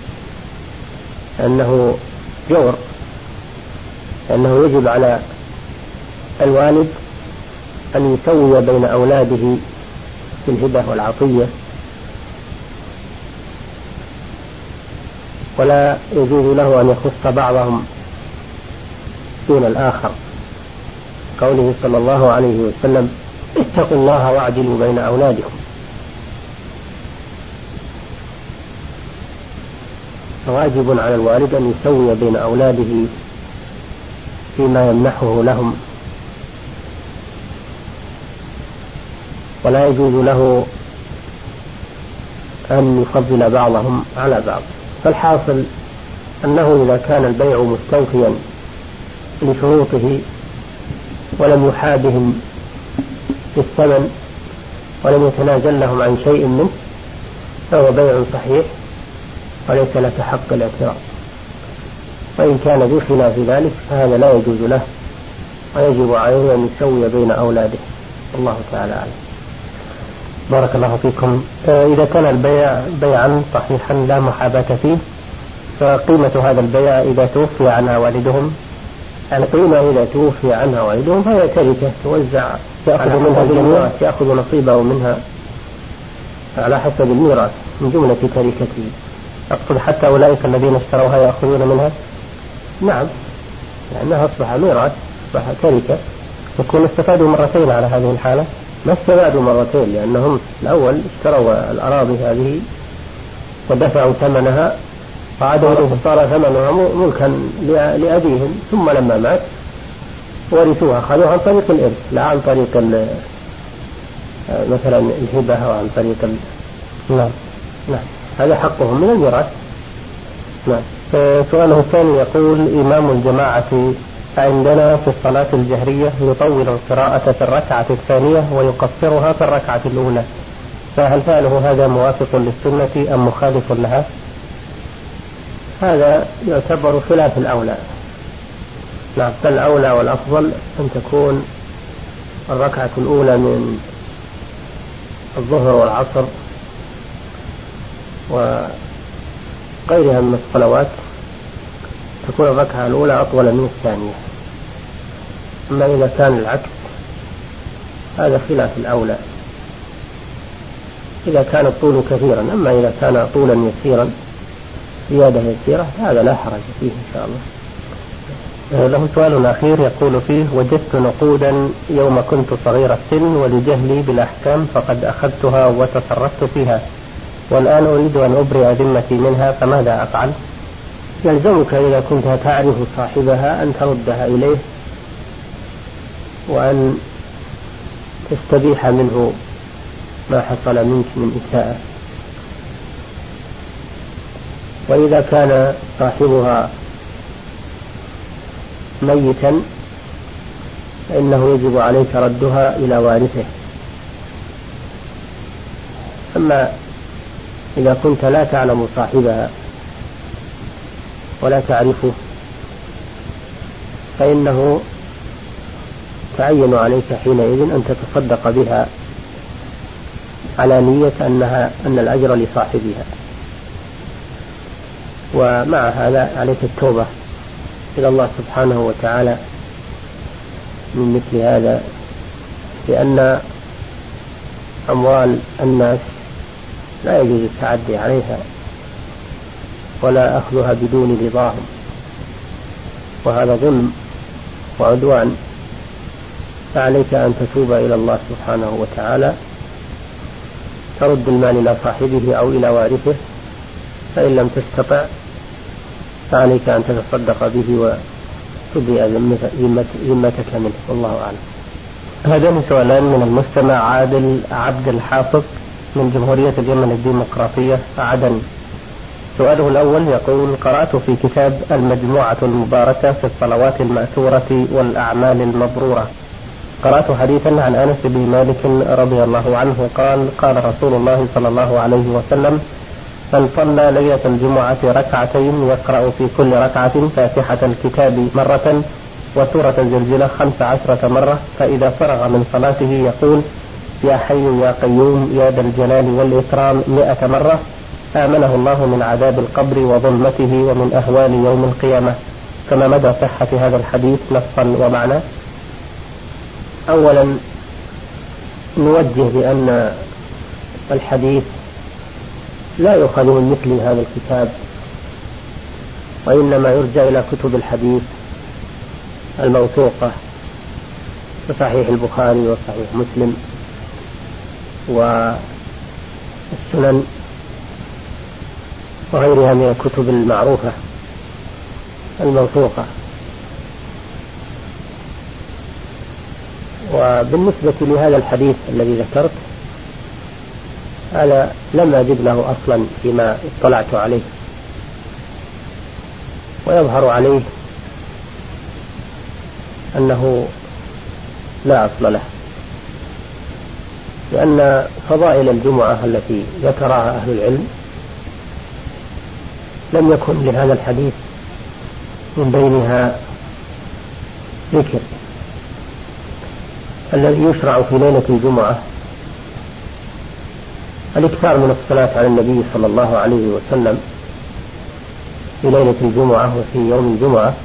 أنه جور، أنه يجب على الوالد أن يسوي بين أولاده في الهبة والعطية، ولا يجوز له أن يخص بعضهم دون الآخر. قوله صلى الله عليه وسلم: اتقوا الله واعدلوا بين أولادكم. فواجب على الوالد أن يسوي بين أولاده فيما يمنحه لهم، ولا يجوز له أن يفضل بعضهم على بعض. فالحاصل أنه إذا كان البيع مستوفيا لشروطه ولم يحابهم بالثمن ولم يتنازل لهم عن شيء منه، فهو بيع صحيح وليس لك حق الاعتراض. وإن كان بخلاف ذلك فهذا لا يجوز له، ويجب عليه أن يسوي بين أولاده. الله تعالى أعلم. بارك الله فيكم. إذا كان البيع بيعا صحيحا لا محاباة فيه، فقيمة هذا البيع إذا توفي عنها والدهم؟ القيمة إذا توفي عنها والدهم فهي تركة توزع، يأخذ منها الجميع، يأخذ نصيبه منها على حسب الميراث من جملة تركته. أقصد حتى أولئك الذين اشتروها يأخذون منها؟ نعم، لأنها أصبح ميراث، أصبح تركة. يكون استفادوا مرتين على هذه الحالة؟ ما استفادوا مرتين، لأنهم الأول اشتروا الأراضي هذه ودفعوا ثمنها، صار ثمنها ملكا لأبيهم، ثم لما مات ورثوها، أخذوها عن طريق الإرث لا عن طريق مثلا الهبة أو عن طريق نعم. هذا حقهم من الميراث. نعم. سؤاله الثاني يقول: إمام الجماعة عندنا في الصلاة الجهرية يطول القراءة في الركعة الثانية ويقصرها في الركعة الأولى، فهل فعله هذا موافق للسنة أم مخالف لها؟ هذا يعتبر خلاف الأولى. نعم. فالأولى والأفضل أن تكون الركعة الأولى من الظهر والعصر وغيرها من الصلوات تكون الركعة الأولى أطول من الثانية. أما إذا كان العكس هذا خلاف الأولى، إذا كان الطول كثيرا. أما إذا كان طولا يسيرا زيادة يسيرة هذا لا حرج فيه إن شاء الله. له سؤال أخير يقول فيه: وجدت نقودا يوم كنت صغير السن، ولجهلي بالأحكام فقد أخذتها وتصرفت فيها، والآن أريد أن أبرئ ذمتي منها، فماذا أفعل؟ يلزمك إذا كنت تعرف صاحبها أن تردها إليه وأن تستبيح منه ما حصل منك من إساءة. وإذا كان صاحبها ميتا فإنه يجب عليك ردها إلى وارثه. أما إذا كنت لا تعلم صاحبها ولا تعرفه فإنه تعين عليك حينئذ أن تتصدق بها على نية أن الأجر لصاحبها. ومع هذا عليك التوبة إلى الله سبحانه وتعالى من مثل هذا، لأن أموال الناس لا يجوز التعدي عليها ولا أخذها بدون رضاهم، وهذا ظلم وعدوان. فعليك أن تتوب إلى الله سبحانه وتعالى، ترد المال إلى صاحبه أو إلى وارثه، فإن لم تستطع فعليك أن تتصدق به وتبرئ ذمتك منه، والله أعلم. هذان سؤالان من المستمع عادل عبد الحافظ من جمهورية اليمن الديمقراطية عدن. سؤاله الأول يقول: قرأت في كتاب المجموعة المباركة في الصلوات المأثورة والأعمال المبرورة، قرأت حديثا عن أنس بن مالك رضي الله عنه قال: قال رسول الله صلى الله عليه وسلم: من صلى ليلة الجمعة ركعتين يقرأ في كل ركعة فاتحة الكتاب مرة وسورة الزلزلة 15 مرة، فإذا فرغ من صلاته يقول: يا حي يا قيوم يا ذا الجلال والإكرام 100 مرة، آمنه الله من عذاب القبر وظلمته ومن أهوال يوم القيامة. كما مدى صحة هذا الحديث نصا ومعنى؟ أولا نوجه بأن الحديث لا يؤخذ من مثل هذا الكتاب، وإنما يرجع إلى كتب الحديث الموثوقة كصحيح البخاري وصحيح مسلم والسنن وغيرها من الكتب المعروفة الموثوقة. وبالنسبة لهذا الحديث الذي ذكرت هذا لم أجد له أصلا فيما اطلعت عليه، ويظهر عليه أنه لا أصل له، لأن فضائل الجمعة التي ذكرها أهل العلم لم يكن لهذا الحديث من بينها ذكر. الذي يشرع في ليلة الجمعة الإكثار من الصلاة على النبي صلى الله عليه وسلم في ليلة الجمعة وفي يوم الجمعة.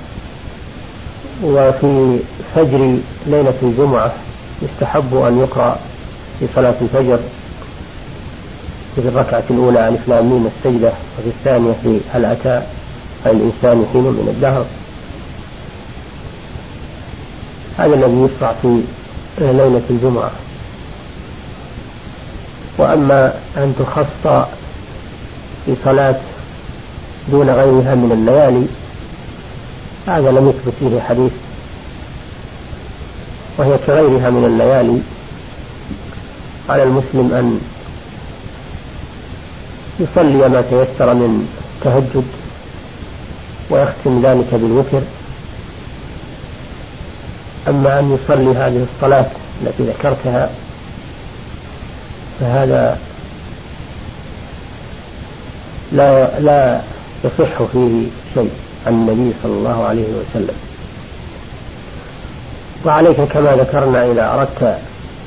وفي فجر ليلة الجمعة يستحب أن يقرأ في صلاة الفجر في الركعة الأولى ألف لام ميم السجدة، وفي الثانية في هل أتى الإنسان حين من الدهر. هذا الذي يشرع في ليلة الجمعة. وأما أن تخص في صلاة دون غيرها من الليالي هذا لم يثبت فيه حديث، وهي كغيرها من الليالي. على المسلم أن يصلي ما تيسر من تهجد ويختم ذلك بالوتر. أما أن يصلي هذه الصلاة التي ذكرتها فهذا لا يصح فيه شيء عن النبي صلى الله عليه وسلم. وعليك كما ذكرنا إذا أردت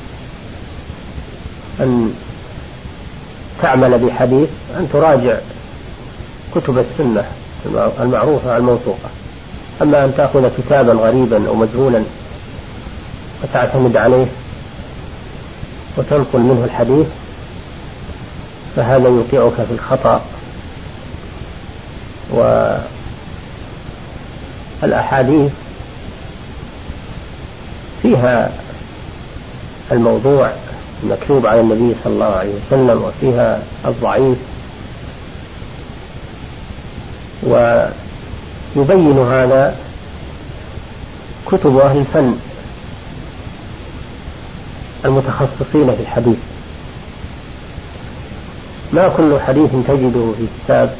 أن تعمل بحديث أن تراجع كتب السنة المعروفة الموثوقة. أما أن تأخذ كتابا غريبا أو مجهولا وتعتمد عليه وتنقل منه الحديث فهذا يوقعك في الخطأ. والأحاديث فيها الموضوع المكتوب على النبي صلى الله عليه وسلم، وفيها الضعيف، ويبين هذا كتب أهل الفن المتخصصين في الحديث. ما كل حديث تجده في كتاب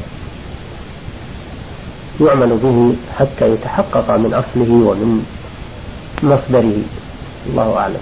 يعمل به حتى يتحقق من أصله ومن مصدره. الله أعلم.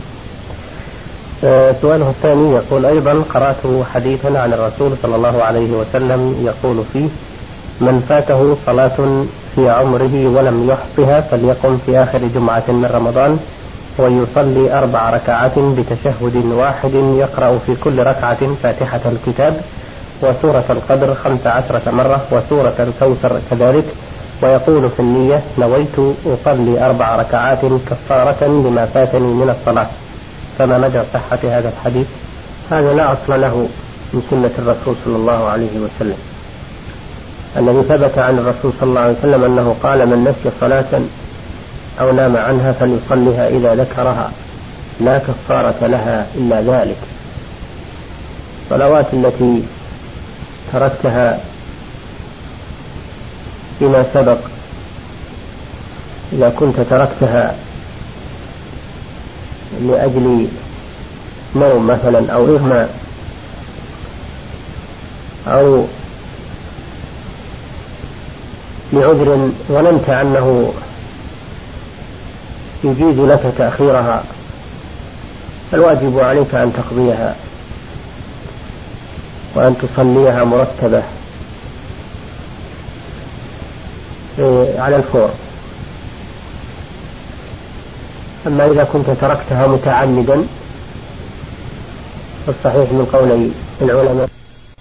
سؤاله الثاني يقول أيضا: قرأت حديثا عن الرسول صلى الله عليه وسلم يقول فيه: من فاته صلاة في عمره ولم يحصها فليقم في آخر جمعة من رمضان ويصلي 4 ركعات بتشهد واحد، يقرأ في كل ركعة فاتحة الكتاب وسورة القدر 15 مرة وسورة الكوثر كذلك، ويقول في النية: نويت أصلي 4 ركعات كفارة لما فاتني من الصلاة. فما مدى صحة هذا الحديث؟ هذا لا أصل له من سنة الرسول صلى الله عليه وسلم. الذي ثبت عن الرسول صلى الله عليه وسلم أنه قال: من نسي صلاة أو نام عنها فليصليها إذا ذكرها، لا كفارة لها إلا ذلك. الصلوات التي تركتها فيما سبق، إذا كنت تركتها لأجل نوم مثلا أو إغماء أو لعذر ظننت أنه يجيز لك تأخيرها، الواجب عليك أن تقضيها وأن تصليها مرتبة على الفور. أما إذا كنت تركتها متعمدا فالصحيح من قولي العلماء